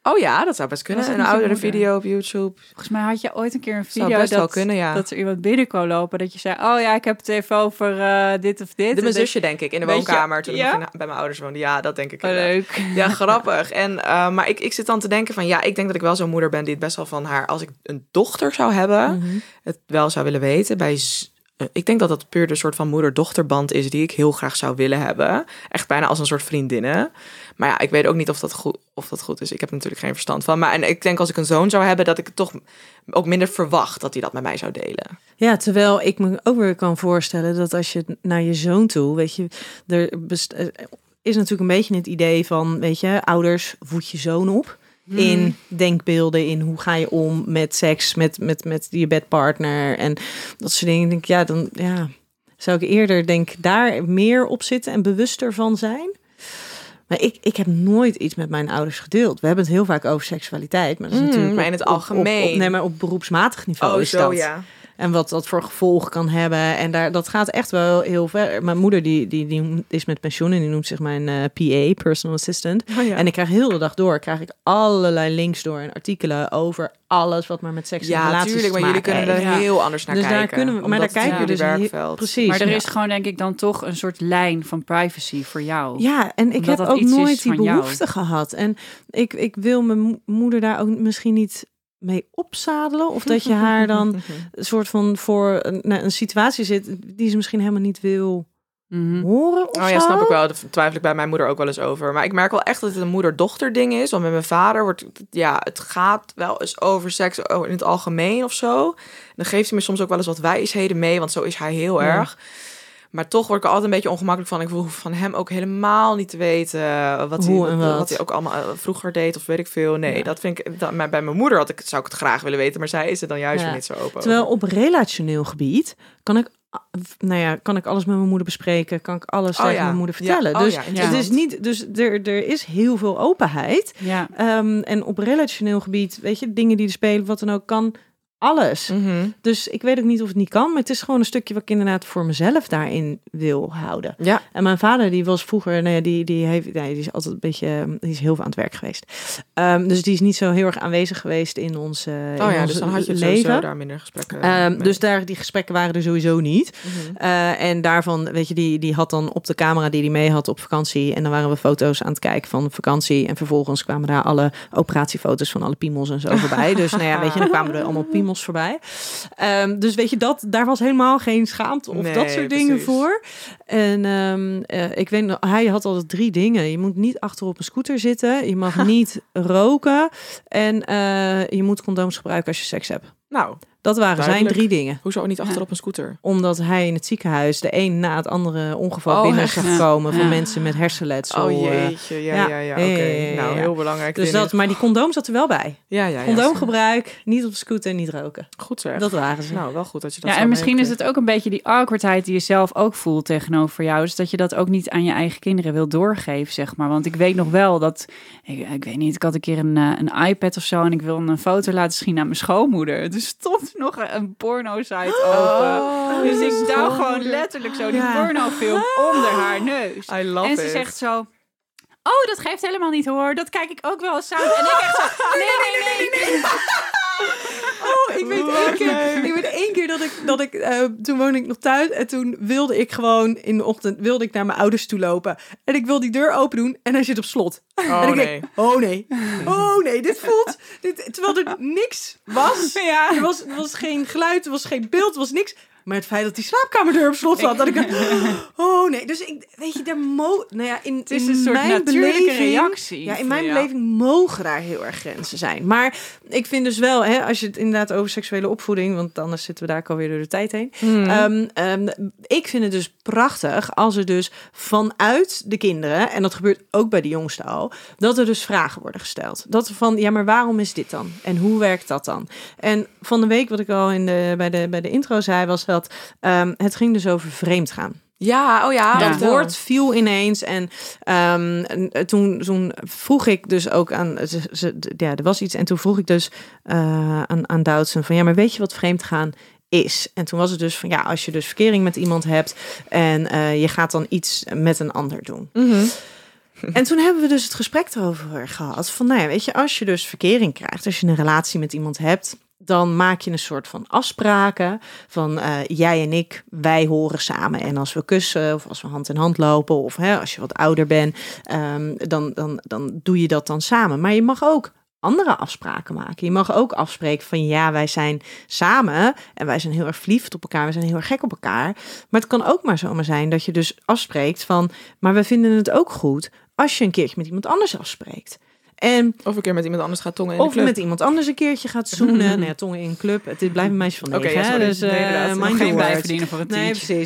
Oh ja, dat zou best kunnen.
Was
Een
het niet je
oudere
moeder?
video op YouTube.
Volgens mij had je ooit een keer een
Zou
video
best wel
dat,
kunnen, ja.
dat er iemand binnen kon lopen. Dat je zei, oh ja, ik heb het even over uh, dit of dit.
De mijn
En
zusje, denk ik, in de
Weet je-
woonkamer. Toen
ja?
ik nog in- bij mijn ouders woonde. Ja, dat denk ik.
dat- oh,
inderdaad.
leuk.
Ja, grappig. En, uh, maar ik, ik zit dan te denken van... Ja, ik denk dat ik wel zo'n moeder ben die het best wel van haar... Als ik een dochter zou hebben,
Mhm.
het wel zou willen weten. Bij, z- uh, ik denk dat dat puur de soort van moeder-dochterband is... die ik heel graag zou willen hebben. Echt bijna als een soort vriendinnen. Maar ja, ik weet ook niet of dat goed, of dat goed is. Ik heb er natuurlijk geen verstand van. Maar en ik denk als ik een zoon zou hebben... dat ik het toch ook minder verwacht dat hij dat met mij zou delen.
Ja, terwijl ik me ook weer kan voorstellen dat als je naar je zoon toe, weet je, er best- er is natuurlijk een beetje het idee van, weet je, ouders, voed je zoon op in denkbeelden, in hoe ga je om met seks, met, met, met je bedpartner en dat soort dingen. Ik denk, ja, dan ja, zou ik eerder denk daar meer op zitten en bewuster van zijn. Maar ik, ik heb nooit iets met mijn ouders gedeeld. We hebben het heel vaak over seksualiteit, maar dat is
Mm,
natuurlijk
maar
op-
in het
op-
algemeen.
Op, op, nee, maar op beroepsmatig niveau
Oh,
is
zo,
dat.
ja.
En wat dat voor gevolgen kan hebben. En daar, dat gaat echt wel heel ver. Mijn moeder die, die, die is met pensioen en die noemt zich mijn uh, P A, personal assistant.
Oh, ja.
En ik krijg heel de dag door, krijg ik allerlei links door en artikelen over alles wat maar met seks en
Ja,
relaties
tuurlijk,
te
maar jullie
maken
kunnen er
heeft.
Ja.
heel anders naar
Dus
kijken.
daar kunnen we, maar
omdat
daar
het
kijken we
jullie
dus heel-
werkveld.
precies.
Maar er
ja.
is gewoon denk ik dan toch een soort lijn van privacy voor jou.
Ja, en ik
Omdat
heb
dat
ook
iets is
nooit die
van jou.
behoefte gehad. En ik, ik wil mijn mo- moeder daar ook misschien niet mee opzadelen. Of dat je haar dan een soort van voor een, nou, een situatie zit die ze misschien helemaal niet wil
Mhm.
horen of
Oh ja,
zo.
snap ik wel. Daar twijfel ik bij mijn moeder ook wel eens over. Maar ik merk wel echt dat het een moeder-dochter ding is. Want met mijn vader wordt het, ja, het gaat wel eens over seks in het algemeen of zo. Dan geeft hij me soms ook wel eens wat wijsheden mee, want zo is hij heel
Ja.
erg. Maar toch word ik er altijd een beetje ongemakkelijk van. Ik hoef van hem ook helemaal niet te weten wat,
Hoe
hij,
en
wat.
wat.
hij ook allemaal uh, vroeger deed of weet ik veel. Nee,
Ja.
dat vind ik. Dat, maar bij mijn moeder had ik, zou ik het graag willen weten, maar zij is er dan juist
Ja.
weer niet zo open.
Terwijl
over.
op relationeel gebied kan ik, nou ja, kan ik alles met mijn moeder bespreken, kan ik alles
Oh
tegen
ja.
mijn moeder
Ja.
vertellen.
Oh
dus
ja,
het
interessant.
is niet, dus er, er is heel veel openheid.
Ja.
Ehm, en op relationeel gebied, weet je, dingen die er spelen, wat dan ook, kan alles.
Mhm.
Dus ik weet ook niet of het niet kan, maar het is gewoon een stukje wat ik inderdaad voor mezelf daarin wil houden.
Ja.
En mijn vader, die was vroeger, nou ja, die, die, heeft, nee, die is altijd een beetje, die is heel veel aan het werk geweest. Um, dus die is niet zo heel erg aanwezig geweest in ons, uh, in
Oh ja,
ons
dus dan had je het
leven.
sowieso daar minder gesprekken.
Um,
mee.
dus daar, die gesprekken waren er sowieso niet.
Mhm.
Uh, en daarvan, weet je, die, die had dan op de camera die hij mee had op vakantie. En dan waren we foto's aan het kijken van vakantie. En vervolgens kwamen daar alle operatiefoto's van alle piemels en zo voorbij. Dus nou ja, weet je, dan kwamen er allemaal piemels voorbij. Um, dus weet je, dat, daar was helemaal geen schaamte of
Nee,
dat soort dingen
precies.
voor. En um, uh, ik weet nog, hij had altijd drie dingen. Je moet niet achter op een scooter zitten. Je mag niet roken. En uh, je moet condooms gebruiken als je seks hebt.
Nou,
Dat waren
Duidelijk.
zijn drie dingen.
hoezo niet achter
Ja.
op een scooter?
Omdat hij in het ziekenhuis de een na het andere ongeval
Oh,
binnen
echt?
zag
Ja.
komen van
Ja.
mensen met hersenletsel.
Oh
eh.
jeetje, ja,
ja.
ja, ja,
Ja,
oké.
ja, ja,
Nou,
ja.
heel belangrijk.
Dus
vind
dat,
ik.
maar die condoom zat er wel bij.
Ja, ja, ja.
Condoomgebruik, niet op de scooter en niet roken.
Goed zeg.
Dat waren ze.
Nou, wel goed dat je dat
Ja,
zo
en misschien is
meegekregen.
het ook een beetje die awkwardheid die je zelf ook voelt tegenover jou. Dus dat je dat ook niet aan je eigen kinderen wil doorgeven, zeg maar. Want ik weet nog wel dat, ik, ik weet niet, ik had een keer een, uh, een iPad of zo en ik wilde een foto laten zien aan mijn schoonmoeder. Er stond nog een, een porno-site open.
Oh,
dus ik
je
duw gewoon
schoonmoeder.
letterlijk zo die
Ja.
pornofilm onder haar neus.
I love
En ze
it.
zegt zo, oh, dat geeft helemaal niet hoor. Dat kijk ik ook wel eens samen. En ik echt zo, nee, nee, nee. nee.
Oh, ik weet één keer, ik weet één keer dat ik, dat ik uh, toen woonde ik nog thuis en toen wilde ik gewoon in de ochtend wilde ik naar mijn ouders toe lopen en ik wil die deur open doen en hij zit op slot.
Oh,
en ik
nee.
denk, oh nee, oh nee, dit voelt, dit, terwijl er niks was.
Ja.
Er was, er was geen geluid, er was geen beeld, er was niks. Maar het feit dat die slaapkamerdeur op slot zat, dat ik oh nee, dus ik weet je, daar mo, nou ja, in,
Het is
in
een soort
mijn
natuurlijke
beleving,
reactie.
Ja, in
van
mijn
jou.
beleving mogen daar heel erg grenzen zijn. Maar ik vind dus wel, hè, als je het inderdaad over seksuele opvoeding, want anders zitten we daar ook alweer door de tijd heen.
Hmm.
Um, um, ik vind het dus prachtig als er dus vanuit de kinderen, en dat gebeurt ook bij de jongste al, dat er dus vragen worden gesteld. Dat er van, ja, maar waarom is dit dan? En hoe werkt dat dan? En van de week, wat ik al in de, bij, de, bij de intro zei, was dat um, het ging dus over vreemd gaan.
Ja, oh ja.
Ja.
Dat woord viel ineens en um, en toen, toen vroeg ik dus ook aan, ze, ze, ja, er was iets en toen vroeg ik dus uh, aan, aan Doutzen van, ja, maar weet je wat vreemd gaan is? En toen was het dus van, ja, als je dus verkering met iemand hebt en uh, je gaat dan iets met een ander doen.
Mhm.
En toen hebben we dus het gesprek erover gehad. Van, nou ja, weet je, als je dus verkering krijgt, als je een relatie met iemand hebt, dan maak je een soort van afspraken van uh, jij en ik, wij horen samen. En als we kussen of als we hand in hand lopen of hè, als je wat ouder bent, um, dan, dan, dan doe je dat dan samen. Maar je mag ook andere afspraken maken. Je mag ook afspreken van ja, wij zijn samen en wij zijn heel erg verliefd op elkaar, we zijn heel erg gek op elkaar. Maar het kan ook maar zomaar zijn dat je dus afspreekt van, maar we vinden het ook goed als je een keertje met iemand anders afspreekt. En
of een keer met iemand anders gaat tongen in de
of
club.
met iemand anders een keertje gaat zoenen. Nou ja, tongen in een club. Het blijft een meisje van negen.
Oké, okay, ja,
dus uh,
nee,
mind
geen
your
bijverdienen voor het
Nee,
teach.
precies.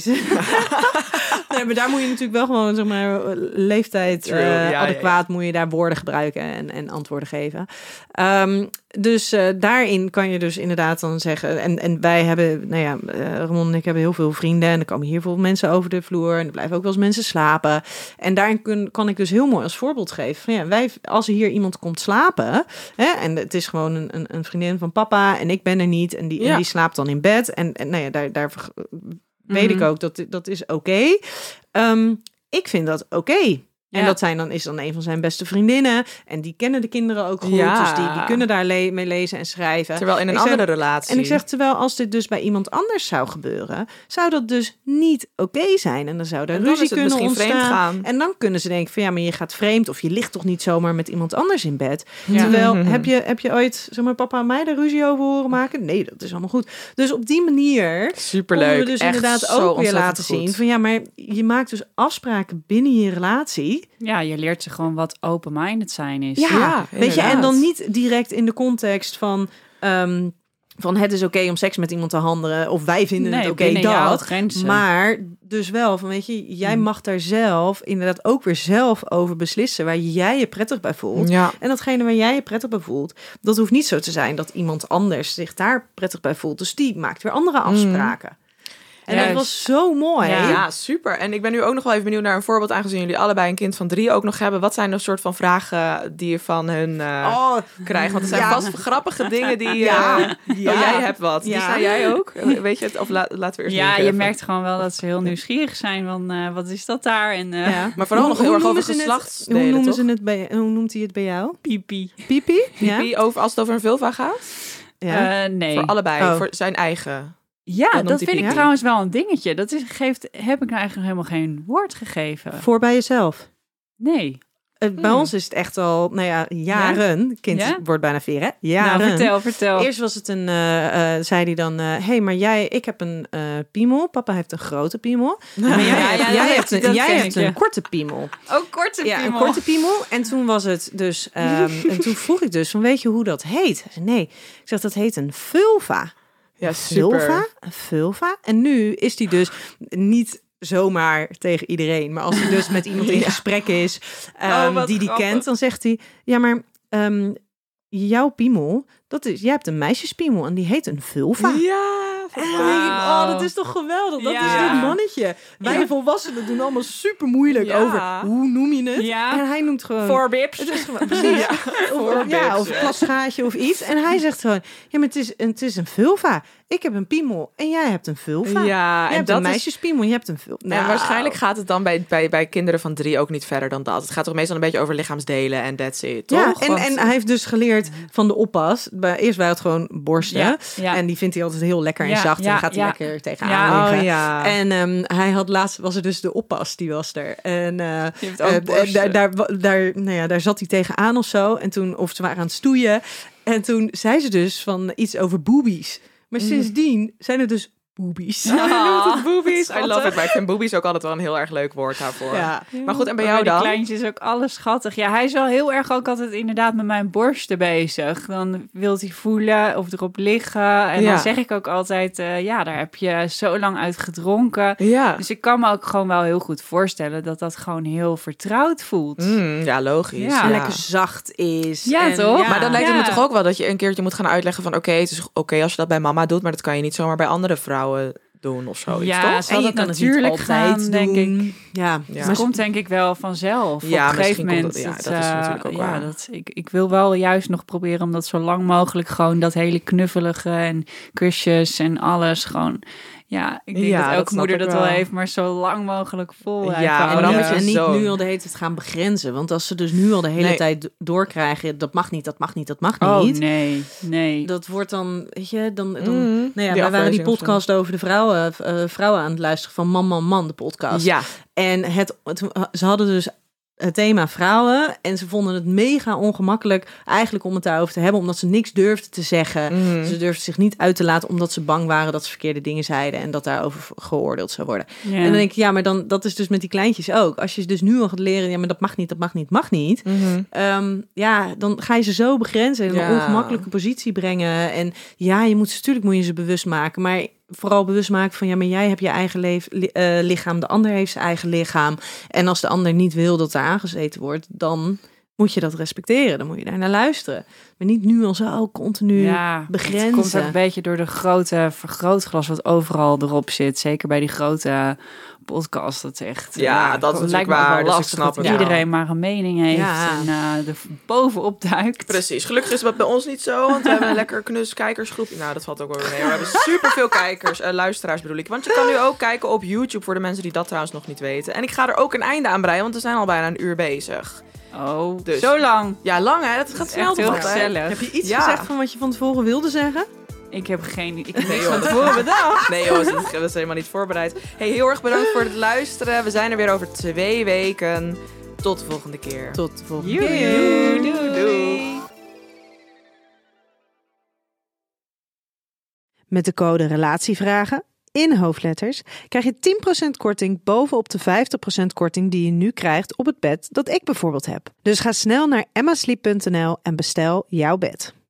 Nee, maar daar moet je natuurlijk wel gewoon, zeg maar, leeftijd uh, ja, adequaat ja, ja. moet je daar woorden gebruiken en, en antwoorden geven. Um, dus uh, daarin kan je dus inderdaad dan zeggen, en, en wij hebben, nou ja, uh, Ramon en ik hebben heel veel vrienden en er komen hier veel mensen over de vloer en er blijven ook wel eens mensen slapen. En daarin kun, kan ik dus heel mooi als voorbeeld geven van ja, wij, als er hier iemand komt slapen, hè, en het is gewoon een, een, een vriendin van papa en ik ben er niet en die, ja. en die slaapt dan in bed en, en nou ja, daar, daar weet mm-hmm. ik ook dat dat is oké. Okay. Um, ik vind dat oké. Okay. En ja. dat zijn dan, is dan een van zijn beste vriendinnen. En die kennen de kinderen ook goed. Ja. Dus die, die kunnen daar le- mee lezen en schrijven.
Terwijl in een
ik
andere
zeg,
relatie.
En ik zeg, terwijl als dit dus bij iemand anders zou gebeuren, zou dat dus niet oké okay zijn. En dan zou er ruzie kunnen ontstaan. En dan kunnen ze denken van ja, maar je gaat vreemd. Of je ligt toch niet zomaar met iemand anders in bed. Ja. Terwijl, mm-hmm. heb, je, heb je ooit, zeg maar, papa en mij daar ruzie over horen maken? Nee, dat is allemaal goed. Dus op die manier
superleuk.
We dus
echt
inderdaad ook weer laten goed. zien van ja, maar je maakt dus afspraken binnen je relatie.
Ja, je leert ze gewoon wat open-minded zijn is.
Ja, ja weet je, en dan niet direct in de context van, um, van het is oké okay om seks met iemand te handelen of wij vinden
nee,
het oké okay dat.
Grenzen.
Maar dus wel van, weet je, jij hmm. mag daar zelf inderdaad ook weer zelf over beslissen waar jij je prettig bij voelt.
Ja.
En datgene waar jij je prettig bij voelt, dat hoeft niet zo te zijn dat iemand anders zich daar prettig bij voelt. Dus die maakt weer andere afspraken. Hmm. En Juist. dat was zo mooi.
Ja. ja, super. En ik ben nu ook nog wel even benieuwd naar een voorbeeld, aangezien jullie allebei een kind van drie ook nog hebben. Wat zijn de soort van vragen die je van hun uh, oh, krijgt? Want er zijn ja. vast grappige dingen die... Uh, ja. ja. Oh, jij hebt wat. Ja. Die zijn jij ook? Weet je het? Of la- laten we eerst
Ja, je even. merkt gewoon wel dat ze heel nieuwsgierig zijn van uh, wat is dat daar? En, uh,
ja. Maar vooral hoe, nog heel erg over geslachtsdelen,
Hoe noemen
toch?
ze het bij, hoe noemt hij het bij jou?
Pipi.
Pipi?
Pipi ja. over, als het over een vulva gaat?
Ja. Uh, nee.
Voor allebei,
oh.
voor zijn eigen...
Ja, dat, dat vind ik ja? trouwens wel een dingetje. Dat is, geeft, heb ik nou eigenlijk nog helemaal geen woord gegeven.
Voor bij jezelf?
Nee.
Uh, bij hmm. ons is het echt al, nou ja, jaren. Ja? Kind ja? wordt bijna vier, hè? Jaren.
Nou, vertel, vertel.
Eerst was het een, uh, uh, zei hij dan, hé, uh, hey, maar jij, ik heb een uh, piemel. Papa heeft een grote piemel. Maar jij, ja, ja, jij hebt, een, jij hebt een korte piemel.
Oh, korte
ja,
piemel.
een korte piemel. En toen was het dus, um, en toen vroeg ik dus, van weet je hoe dat heet? Hij zei, nee. Ik zeg, dat heet een vulva.
Ja, super.
Vulva, een vulva. En nu is die dus niet zomaar tegen iedereen. Maar als hij dus met iemand in ja. gesprek is um, oh, die die kent, dan zegt hij, ja, maar um, jouw piemel, dat is, jij hebt een meisjespiemel en die heet een vulva.
Ja.
En dan denk ik, oh, dat is toch geweldig. Dat ja. is dit mannetje. Wij ja. volwassenen doen allemaal super moeilijk ja. over hoe noem je het.
Ja.
En hij noemt gewoon...
Voorbips.
Het is gewoon, precies. Ja. Of, ja, of plasgaatje of iets. En hij zegt gewoon, ja, maar het is, het is een vulva. Ik heb een piemel en jij hebt een vulva.
Ja,
jij
en
hebt
dat
een meisjespiemel en je hebt een vulva.
Nou, en waarschijnlijk gaat het dan bij, bij, bij kinderen van drie ook niet verder dan dat. Het gaat toch meestal een beetje over lichaamsdelen en that's it, toch?
Ja, en, Want... en hij heeft dus geleerd van de oppas. Eerst waren het gewoon borsten. Ja, ja. En die vindt hij altijd heel lekker en ja, zacht. Ja, en dan gaat hij ja. lekker tegenaan
ja,
liggen.
Oh, ja.
En um, hij had laatst, was er dus de oppas, die was er. En uh,
uh,
daar, daar, daar, nou ja, daar zat hij tegenaan of zo. En toen, of ze waren aan het stoeien. En toen zei ze dus van iets over boobies. Maar mm. sindsdien zijn er dus boobies.
Oh, boobies. I love it. Maar ik vind boobies ook altijd wel een heel erg leuk woord daarvoor. Ja. Maar goed, en bij jou dan?
Die kleintjes ook alles schattig. Ja, hij is wel heel erg ook altijd inderdaad met mijn borsten bezig. Dan wil hij voelen of erop liggen. En ja. dan zeg ik ook altijd, uh, ja, daar heb je zo lang uit gedronken.
Ja.
Dus ik kan me ook gewoon wel heel goed voorstellen dat dat gewoon heel vertrouwd voelt.
Mm, ja, logisch.
Ja.
Ja.
Lekker zacht is.
Ja,
en,
toch?
Ja. Maar dan lijkt het
ja.
me toch ook wel dat je een keertje moet gaan uitleggen van oké, okay, het is oké okay als je dat bij mama doet, maar dat kan je niet zomaar bij andere vrouwen doen of zoiets,
Ja,
toch?
zal
En je
dat
kan het niet
natuurlijk
altijd
gaan, denk
doen.
ik.
Ja,
Ja.
Het komt denk ik wel vanzelf.
Ja,
op een gegeven
misschien komt
moment.
dat- ja,
het,
dat is
eh,
natuurlijk ook
ja,
waar.
dat, ik, ik wil wel juist nog proberen om dat zo lang mogelijk gewoon dat hele knuffelige en kusjes en alles gewoon. Ja, ik denk
Ja,
dat
dat
elke
snap
moeder
ik
dat wel
wel.
heeft, maar zo lang mogelijk vol.
Ja,
En,
maar dan
niet,
moet je
en niet
zo-
nu al de hele tijd gaan begrenzen. Want als ze dus nu al de hele
Nee.
tijd do- doorkrijgen... dat mag niet, dat mag niet, dat mag
Oh
niet.
nee, nee.
Dat wordt dan, weet je, dan... dan
Mhm.
nou ja,
Die
wij waren die
afwijzing of zo.
podcast over de vrouwen, eh, vrouwen aan het luisteren van Man, Man, Man, de podcast.
Ja,
En het, het, ze hadden dus het thema vrouwen en ze vonden het mega ongemakkelijk eigenlijk om het daarover te hebben, omdat ze niks durfden te zeggen.
Mhm.
Ze durfden zich niet uit te laten omdat ze bang waren dat ze verkeerde dingen zeiden en dat daarover geoordeeld zou worden.
Ja.
En dan denk ik, ja, maar dan dat is dus met die kleintjes ook. Als je dus nu al gaat leren, ja, maar dat mag niet, dat mag niet, mag niet.
Mhm.
Ehm, ja, dan ga je ze zo begrenzen en in
Ja.
een ongemakkelijke positie brengen. En ja, je moet ze, natuurlijk moet je ze bewust maken, maar vooral bewust maken van ja, maar jij hebt je eigen leef, li- eh, lichaam, de ander heeft zijn eigen lichaam. En als de ander niet wil dat er aangezeten wordt, dan moet je dat respecteren. Dan moet je daar naar luisteren. Maar niet nu al zo continu
ja,
begrenzen.
Het komt ook een beetje door de grote vergrootglas wat overal erop zit. Zeker bij die grote podcast. Dat is echt.
Ja,
eh,
dat is
lijkt
natuurlijk
me ook wel
waar, dus ik
lastig
snap
dat
het wel.
iedereen maar een mening heeft
Ja.
en eh, er bovenop duikt.
Precies. Gelukkig is dat bij ons niet zo, want we hebben een lekker knus kijkersgroep. Nou, dat valt ook wel weer mee. We hebben superveel kijkers, eh, luisteraars bedoel ik. Want je kan nu ook kijken op YouTube voor de mensen die dat trouwens nog niet weten. En ik ga er ook een einde aan breien, want we zijn al bijna een uur bezig.
Oh,
Dus-
zo lang.
Ja, lang hè? Dat gaat snel
echt heel
toch altijd?
gezellig.
Heb je iets
Ja.
gezegd van wat je van tevoren wilde zeggen?
Ik heb geen. Ik heb
Nee
niks
joh,
van
dat
tevoren bedacht.
Nee joh, dat is, dat is helemaal niet voorbereid. Hey, heel erg bedankt voor het luisteren. We zijn er weer over twee weken. Tot de volgende keer.
Tot de volgende
Joe,
keer.
doei, doei.
Met de code Relatievragen in hoofdletters krijg je tien procent korting bovenop de vijftig procent korting die je nu krijgt op het bed dat ik bijvoorbeeld heb. Dus ga snel naar emma sleep punt n l en bestel jouw bed.